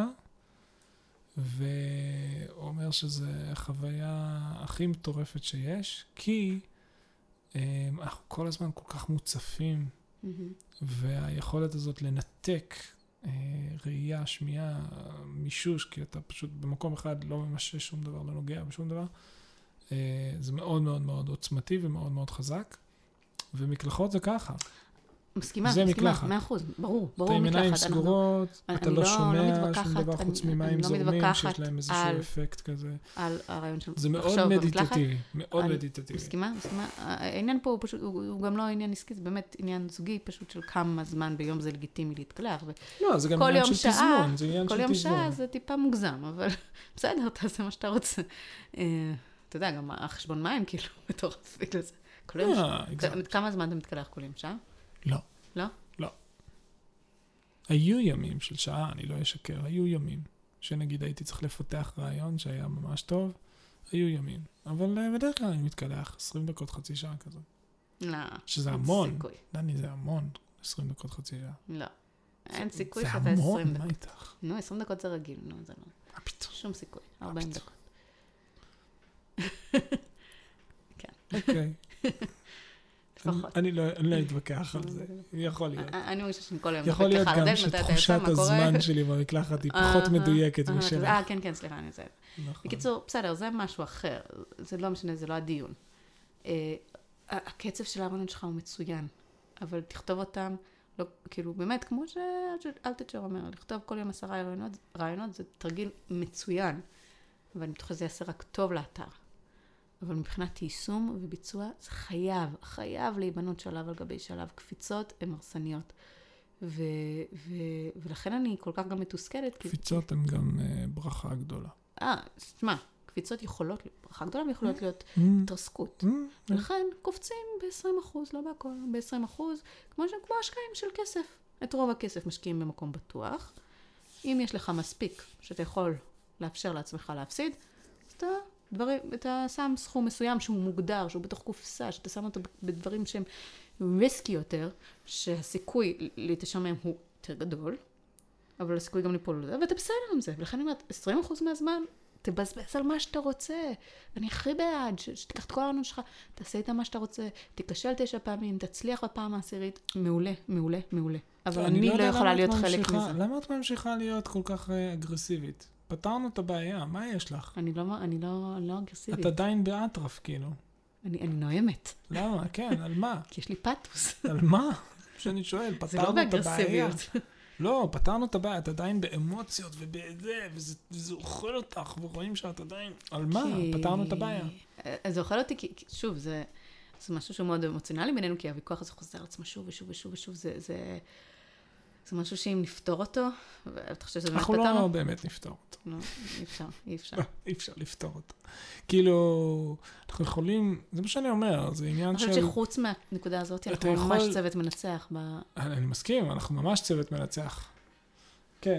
ואומר שזה החוויה הכי מטורפת שיש, כי אנחנו כל הזמן כל כך מוצפים, והיכולת הזאת לנתק אה, ראייה, שמיעה, מישוש, כי אתה פשוט במקום אחד לא ממשש שום דבר, לא נוגע בשום דבר, אה, זה מאוד מאוד מאוד עוצמתי ומאוד מאוד חזק, ומקלחות זה ככה. מסכימה, מסכימה, מאה אחוז, ברור, ברור מקלחת. אתה עם עיניים אנחנו... סגורות, אני, אתה אני לא, לא שומע לא שום דבר חוץ ממים זורמים, לא שיש להם איזשהו על, אפקט כזה. על הרעיון של זה מאוד מדיטטיבי, מאוד אני, מדיטטיבי. מסכימה, מסכימה. העניין פה הוא פשוט, הוא, הוא גם לא עניין עסקי, זה באמת עניין זוגי, פשוט של כמה זמן ביום זה לגיטימי להתקלח. ו... לא, זה גם עניין של תזמון, זה עניין של תזמון. כל יום שעה זה טיפה מוגזם, אבל בסדר, תעשה מה שאתה רוצה. אתה יודע, גם החשבון מים, כאילו, בתור בגלל זה. כמה זמן אתה מתקלח כל יום? שעה? לא. לא? לא. היו ימים של שעה, אני לא אשקר, היו ימים. שנגיד הייתי צריך לפתח רעיון שהיה ממש טוב, היו ימים. אבל בדרך כלל אני מתקלח עשרים דקות, חצי שעה כזה. לא. שזה המון. דני, זה המון. עשרים דקות, חצי שעה. לא. אין סיכוי שאתה עשרים דקות. זה המון, מה איתך? נו, עשרים דקות זה רגיל, נו, זה לא. מה פתאום? שום סיכוי, ארבעים דקות. כן. אוקיי. לפחות. אני לא אתווכח על זה. יכול להיות. אני מרגישה שאני כל היום יכול להיות גם שתחושת הזמן שלי במקלחת היא פחות מדויקת משלך. אה, כן, כן, סליחה, אני זה. בקיצור, בסדר, זה משהו אחר. זה לא משנה, זה לא הדיון. הקצב של הארוניות שלך הוא מצוין, אבל תכתוב אותם, כאילו, באמת, כמו שאלתצ'ר אומר, לכתוב כל יום עשרה רעיונות, זה תרגיל מצוין, ואני בטוחה שזה יעשה רק טוב לאתר. אבל מבחינת יישום וביצוע, זה חייב, חייב להיבנות שלב על גבי שלב. קפיצות הן הרסניות. ו- ו- ולכן אני כל כך גם מתוסכלת. קפיצות הן גם uh, ברכה גדולה. אה, תשמע, קפיצות יכולות להיות ברכה גדולה, ויכולות להיות התרסקות. ולכן קופצים ב-עשרים אחוז, לא בהכל, ב-עשרים אחוז, כמו כמו השקעים של כסף. את רוב הכסף משקיעים במקום בטוח. אם יש לך מספיק שאתה יכול לאפשר לעצמך להפסיד, אז אתה... דברים, אתה שם סכום מסוים שהוא מוגדר, שהוא בתוך קופסה, שאתה שם אותו בדברים שהם ריסקי יותר, שהסיכוי להתשמם הוא יותר גדול, אבל הסיכוי גם ליפול לזה, ואתה בסדר עם זה. ולכן אני אומרת, עשרים אחוז מהזמן, תבזבז על מה שאתה רוצה. אני הכי בעד, שתיקח את כל הענות שלך, תעשה איתה מה שאתה רוצה, תיכשל תשע פעמים, תצליח בפעם העשירית, מעולה, מעולה, מעולה. אבל אני לא יכולה להיות חלק מזה. למה את ממשיכה להיות כל כך אגרסיבית? פתרנו את הבעיה, מה יש לך? אני לא, אני לא, אני לא אגרסיבית. את עדיין באטרף, כאילו. אני, אני נועמת. למה? כן, על מה? כי יש לי פאטוס. על מה? שאני שואל, פתרנו את הבעיה. לא, פתרנו את הבעיה, את עדיין באמוציות ובזה, וזה, וזה אוכל אותך, ורואים שאת עדיין... על מה? פתרנו את הבעיה. זה אוכל אותי, כי שוב, זה, זה משהו שהוא מאוד אמוציונלי בינינו, כי הוויכוח הזה חוזר על עצמו שוב ושוב ושוב ושוב, זה... זה... זה משהו שאם נפתור אותו, ואתה חושב שזה באמת פתרנו? אנחנו לא באמת נפתור אותו. לא, אי אפשר, אי אפשר. אי אפשר לפתור אותו. כאילו, אנחנו יכולים, זה מה שאני אומר, זה עניין של... אני חושבת שחוץ מהנקודה הזאת, אנחנו ממש צוות מנצח. אני מסכים, אנחנו ממש צוות מנצח. כן.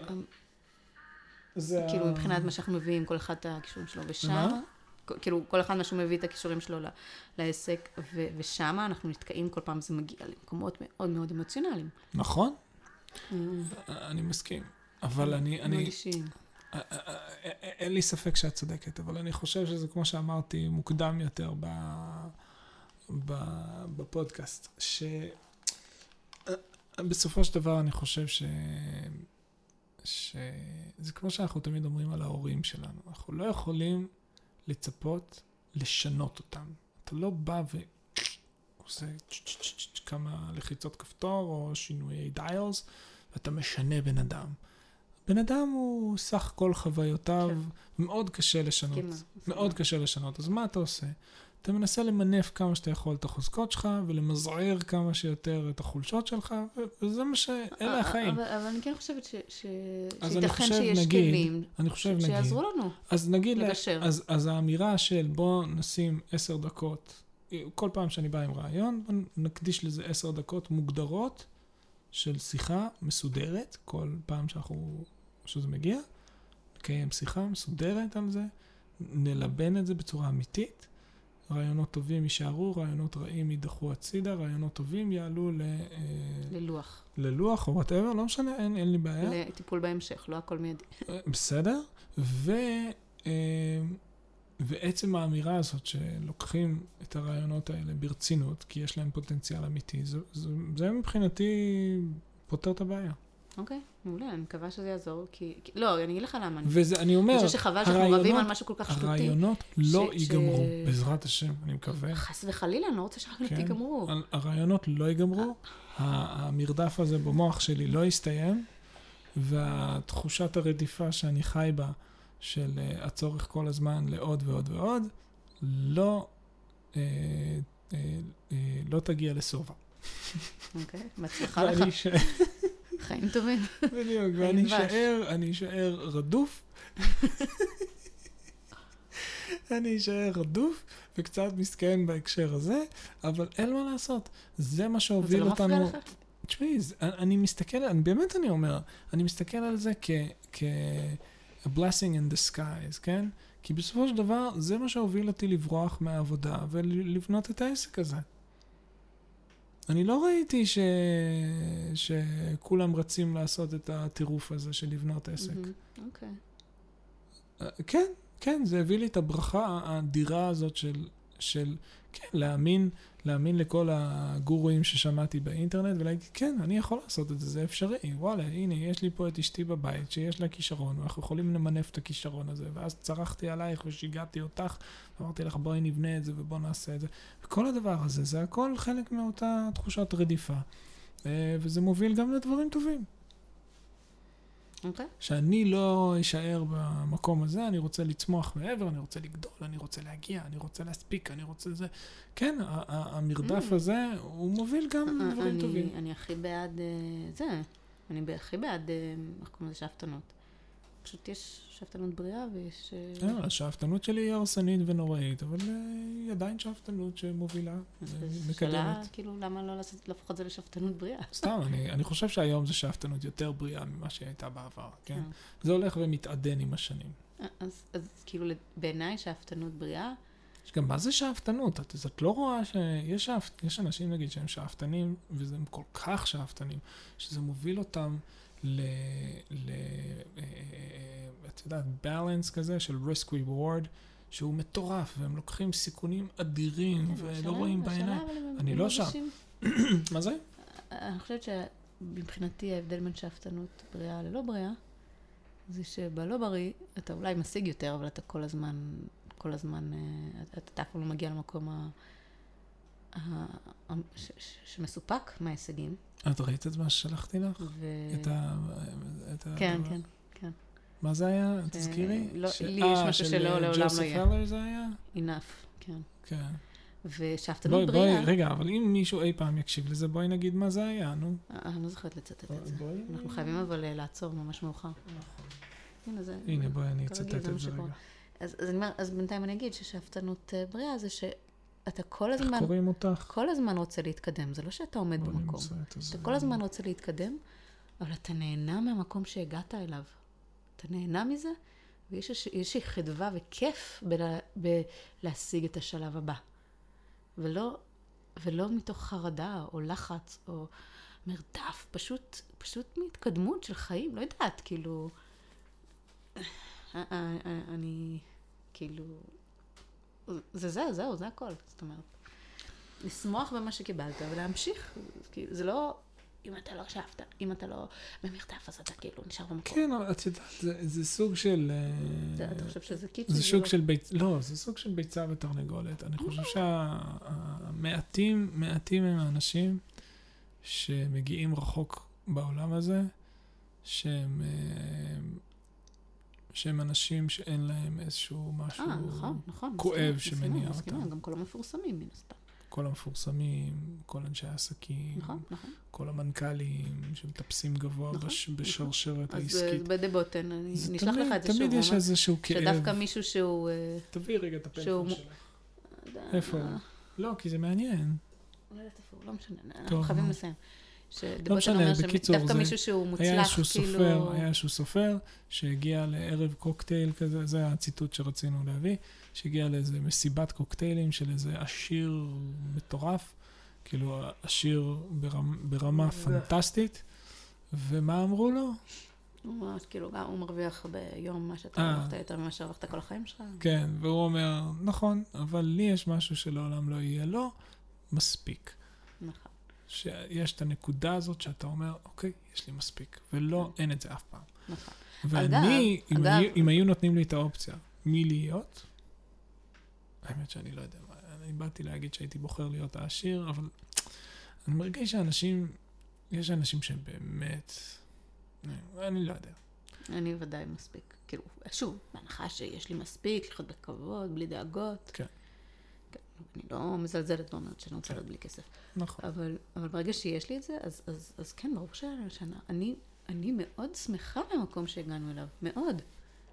כאילו, מבחינת מה שאנחנו מביאים, כל אחד את הכישורים שלו, ושם, כאילו, כל אחד מה שהוא מביא את הכישורים שלו לעסק, ושם אנחנו נתקעים כל פעם, זה מגיע למקומות מאוד מאוד אמוציונליים. נכון. אני מסכים. אבל אני... מרגישים. אין לי ספק שאת צודקת, אבל אני חושב שזה, כמו שאמרתי, מוקדם יותר בפודקאסט, שבסופו של דבר אני חושב ש... שזה כמו שאנחנו תמיד אומרים על ההורים שלנו. אנחנו לא יכולים לצפות לשנות אותם. אתה לא בא ועושה כמה לחיצות כפתור או שינויי דיילס, ואתה משנה בן אדם. בן אדם הוא סך כל חוויותיו, מאוד קשה לשנות. מאוד קשה לשנות. אז מה אתה עושה? אתה מנסה למנף כמה שאתה יכול את החוזקות שלך, ולמזער כמה שיותר את החולשות שלך, וזה מה ש... אלה החיים. אבל אני כן חושבת שייתכן שיש כלים שיעזרו לנו. אז נגיד, אז האמירה של בוא נשים עשר דקות, כל פעם שאני בא עם רעיון, בוא נקדיש לזה עשר דקות מוגדרות, של שיחה מסודרת, כל פעם שאנחנו, שזה מגיע, נקיים שיחה מסודרת על זה, נלבן את זה בצורה אמיתית, רעיונות טובים יישארו, רעיונות רעים יידחו הצידה, רעיונות טובים יעלו ל... ללוח. ללוח או whatever, לא משנה, אין, אין לי בעיה. לטיפול בהמשך, לא הכל מיידי. בסדר, ו... ועצם האמירה הזאת שלוקחים את הרעיונות האלה ברצינות, כי יש להם פוטנציאל אמיתי, זה, זה, זה מבחינתי פותר את הבעיה. אוקיי, מעולה, אני מקווה שזה יעזור, כי... לא, אני אגיד לך למה. וזה, אני אומר, אני חושב שחבל שאנחנו רבים על משהו כל כך שטותי. הרעיונות לא ייגמרו, בעזרת השם, אני מקווה. חס וחלילה, אני לא רוצה שהרעיונות ייגמרו. הרעיונות לא ייגמרו, המרדף הזה במוח שלי לא יסתיים, והתחושת הרדיפה שאני חי בה, של uh, הצורך כל הזמן לעוד ועוד ועוד, לא, uh, uh, uh, לא תגיע לסובה. אוקיי, okay, מצליחה לך. ש... חיים טובים. בדיוק, ואני אשאר, אני אשאר רדוף. אני אשאר רדוף וקצת מסכן בהקשר הזה, אבל אין מה לעשות. זה מה שהוביל אותנו. זה לא מפריע לך? תשמעי, אני מסתכל, אני, באמת אני אומר, אני מסתכל על זה כ... כ... a blessing in disguise, כן? כי בסופו של דבר, זה מה שהוביל אותי לברוח מהעבודה ולבנות את העסק הזה. אני לא ראיתי ש... שכולם רצים לעשות את הטירוף הזה של לבנות עסק. אוקיי. כן, כן, זה הביא לי את הברכה האדירה הזאת של, של כן, להאמין, להאמין לכל הגורואים ששמעתי באינטרנט, ולהגיד, כן, אני יכול לעשות את זה, זה אפשרי. וואלה, הנה, יש לי פה את אשתי בבית, שיש לה כישרון, ואנחנו יכולים למנף את הכישרון הזה, ואז צרחתי עלייך ושיגעתי אותך, ואמרתי לך, בואי נבנה את זה ובוא נעשה את זה. וכל הדבר הזה, זה הכל חלק מאותה תחושת רדיפה, וזה מוביל גם לדברים טובים. אוקיי. שאני לא אשאר במקום הזה, אני רוצה לצמוח מעבר, אני רוצה לגדול, אני רוצה להגיע, אני רוצה להספיק, אני רוצה זה. כן, המרדף הזה, הוא מוביל גם דברים טובים. אני הכי בעד זה, אני הכי בעד, איך קוראים לזה, שאפתנות. פשוט יש שאפתנות בריאה ויש... השאפתנות שלי היא הרסנית ונוראית, אבל היא עדיין שאפתנות שמובילה, מקדמת. שאלה, כאילו, למה לא להפוך את זה לשאפתנות בריאה? סתם, אני חושב שהיום זה שאפתנות יותר בריאה ממה שהייתה בעבר, כן? זה הולך ומתעדן עם השנים. אז כאילו, בעיניי שאפתנות בריאה... גם מה זה שאפתנות? את לא רואה שיש אנשים, נגיד, שהם שאפתנים, וזה כל כך שאפתנים, שזה מוביל אותם ל... ל... את יודעת, balance כזה של risk reward, שהוא מטורף, והם לוקחים סיכונים אדירים, ולא רואים בעיניים. אני לא שם. מה זה? אני חושבת שמבחינתי ההבדל בין שאפתנות בריאה ללא בריאה, זה שבלא בריא אתה אולי משיג יותר, אבל אתה כל הזמן, כל הזמן, אתה אף פעם לא מגיע למקום שמסופק מההישגים. את ראית את מה ששלחתי לך? את ה... כן, כן, כן. מה זה היה? תזכירי? לי יש משהו שלא לעולם לא יהיה. ג'וסף הלר זה היה? enough, כן. כן. ושאפתנות בריאה... רגע, אבל אם מישהו אי פעם יקשיב לזה, בואי נגיד מה זה היה, נו. אני לא זוכרת לצטט את זה. אנחנו חייבים אבל לעצור ממש מאוחר. נכון. הנה, בואי אני אצטט את זה רגע. אז בינתיים אני אגיד ששאפתנות בריאה זה ש... אתה כל הזמן... איך קוראים אותך? כל הזמן רוצה להתקדם. זה לא שאתה עומד במקום. אתה כל הזמן רוצה להתקדם, אבל אתה נהנה מהמקום שהגעת אליו. אתה נהנה מזה, ויש איזושהי חדווה וכיף בלהשיג את השלב הבא. ולא, ולא מתוך חרדה או לחץ או מרדף, פשוט, פשוט מהתקדמות של חיים. לא יודעת, כאילו... אני, כאילו... זה זה, זהו, זה הכל. זאת אומרת, לשמוח במה שקיבלת ולהמשיך. זה לא, אם אתה לא שאפת, אם אתה לא במרדף, אז אתה כאילו נשאר במקום. כן, אבל את יודעת, זה סוג של... אתה חושב שזה קיצ'י? זה סוג של ביצה, לא, זה סוג של ביצה ותרנגולת. אני חושב שהמעטים, מעטים הם האנשים שמגיעים רחוק בעולם הזה, שהם... שהם אנשים שאין להם איזשהו משהו אה, נכון, נכון, כואב שמניע אותם. מסכימה, גם כל המפורסמים מן הסתם. כל המפורסמים, כל אנשי העסקים, נכון, נכון. כל המנכ"לים שמטפסים גבוה נכון, בש, בשרשרת נכון. העסקית. אז בדבוטן, אני נשלח לך את זה שוב. תמיד יש איזשהו כאב. שדווקא מישהו שהוא... תביא רגע את הפלאפון שלך. איפה? לא, כי זה מעניין. לא יודעת איפה, לא משנה, אנחנו חייבים לסיים. לא משנה, בקיצור, דווקא מישהו שהוא מוצלח, כאילו... היה איזשהו סופר שהגיע לערב קוקטייל כזה, זה הציטוט שרצינו להביא, שהגיע לאיזה מסיבת קוקטיילים של איזה עשיר מטורף, כאילו עשיר ברמה פנטסטית, ומה אמרו לו? הוא ממש, כאילו, הוא מרוויח ביום מה שאתה הרווחת יותר ממה שהרווחת כל החיים שלך. כן, והוא אומר, נכון, אבל לי יש משהו שלעולם לא יהיה לו, מספיק. נכון. שיש את הנקודה הזאת שאתה אומר, אוקיי, יש לי מספיק, ולא, אין את זה אף פעם. נכון. ואני, אם היו, אם היו נותנים לי את האופציה, מי להיות? האמת שאני לא יודע, אני באתי להגיד שהייתי בוחר להיות העשיר, אבל אני מרגיש שאנשים, יש אנשים שהם באמת, אני לא יודע. אני ודאי מספיק. כאילו, שוב, בהנחה שיש לי מספיק, לחיות בכבוד, בלי דאגות. כן. אני לא מזלזלת ואומרת שאני רוצה להיות בלי כסף. נכון. אבל, אבל ברגע שיש לי את זה, אז, אז, אז כן, ברור שאני, אני, אני מאוד שמחה במקום שהגענו אליו. מאוד.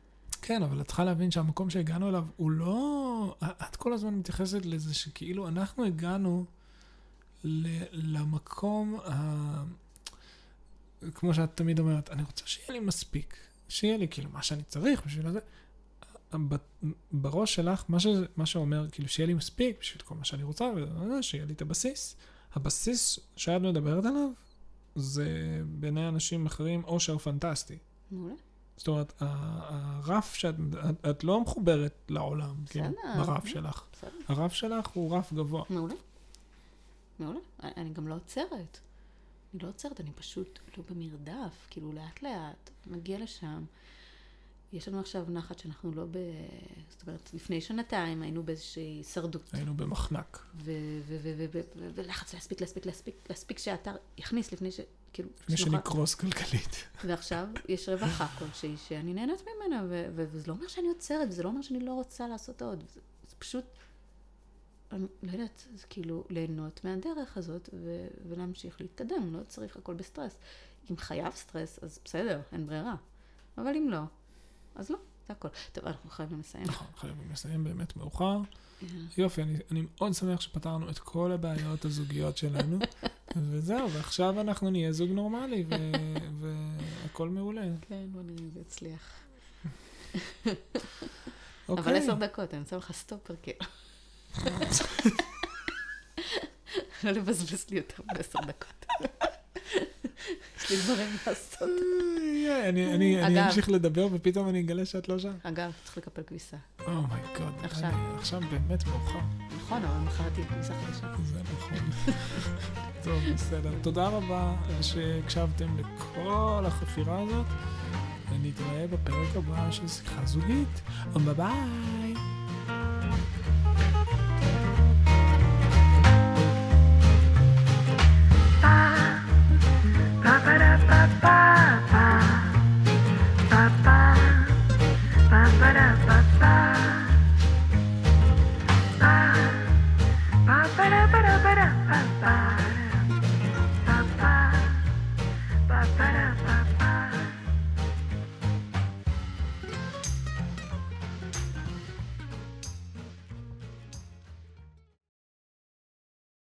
כן, אבל את צריכה להבין שהמקום שהגענו אליו הוא לא... את כל הזמן מתייחסת לזה שכאילו אנחנו הגענו ל- למקום ה... כמו שאת תמיד אומרת, אני רוצה שיהיה לי מספיק, שיהיה לי כאילו מה שאני צריך בשביל זה. בראש שלך, מה, ש... מה שאומר כאילו שיהיה לי מספיק בשביל כל מה שאני רוצה, שיהיה לי את הבסיס. הבסיס שאת מדברת עליו, זה בעיני אנשים אחרים אושר פנטסטי. מעולה. זאת אומרת, הרף שאת, את, את לא מחוברת לעולם, כאילו, ברף שלך. בסדר. הרף שלך הוא רף גבוה. מעולה. מעולה. אני גם לא עוצרת. אני לא עוצרת, אני פשוט לא במרדף, כאילו לאט לאט, נגיע לשם. יש לנו עכשיו נחת שאנחנו לא ב... זאת אומרת, לפני שנתיים היינו באיזושהי שרדות. היינו במחנק. ולחץ להספיק, להספיק, להספיק, להספיק שהאתר יכניס לפני ש... כאילו... לפני שנקרוס כלכלית. ועכשיו יש רווחה כלשהי שאני נהנית ממנה, וזה לא אומר שאני עוצרת, וזה לא אומר שאני לא רוצה לעשות עוד. זה פשוט... אני לא יודעת, זה כאילו ליהנות מהדרך הזאת ולהמשיך להתקדם, לא צריך הכל בסטרס. אם חייב סטרס, אז בסדר, אין ברירה. אבל אם לא, אז לא, זה הכל. טוב, אנחנו חייבים לסיים. נכון, חייבים לסיים באמת מאוחר. יופי, אני, אני מאוד שמח שפתרנו את כל הבעיות הזוגיות שלנו, וזהו, ועכשיו אנחנו נהיה זוג נורמלי, והכל מעולה. כן, בוא נראה אם זה יצליח. אבל עשר דקות, אני אמצא לך סטופר כאילו. לא לבזבז לי יותר בעשר דקות. יש לי דברים לעשות. אני אמשיך לדבר ופתאום אני אגלה שאת לא שם. אגב, צריך לקפל כביסה. אומייגוד. עכשיו. עכשיו באמת מאוחר. נכון, אבל מחרתי כביסה חדשה. זה נכון. טוב, בסדר. תודה רבה שהקשבתם לכל החפירה הזאת. ונתראה בפרק הבא של שיחה זוגית. ביי ביי.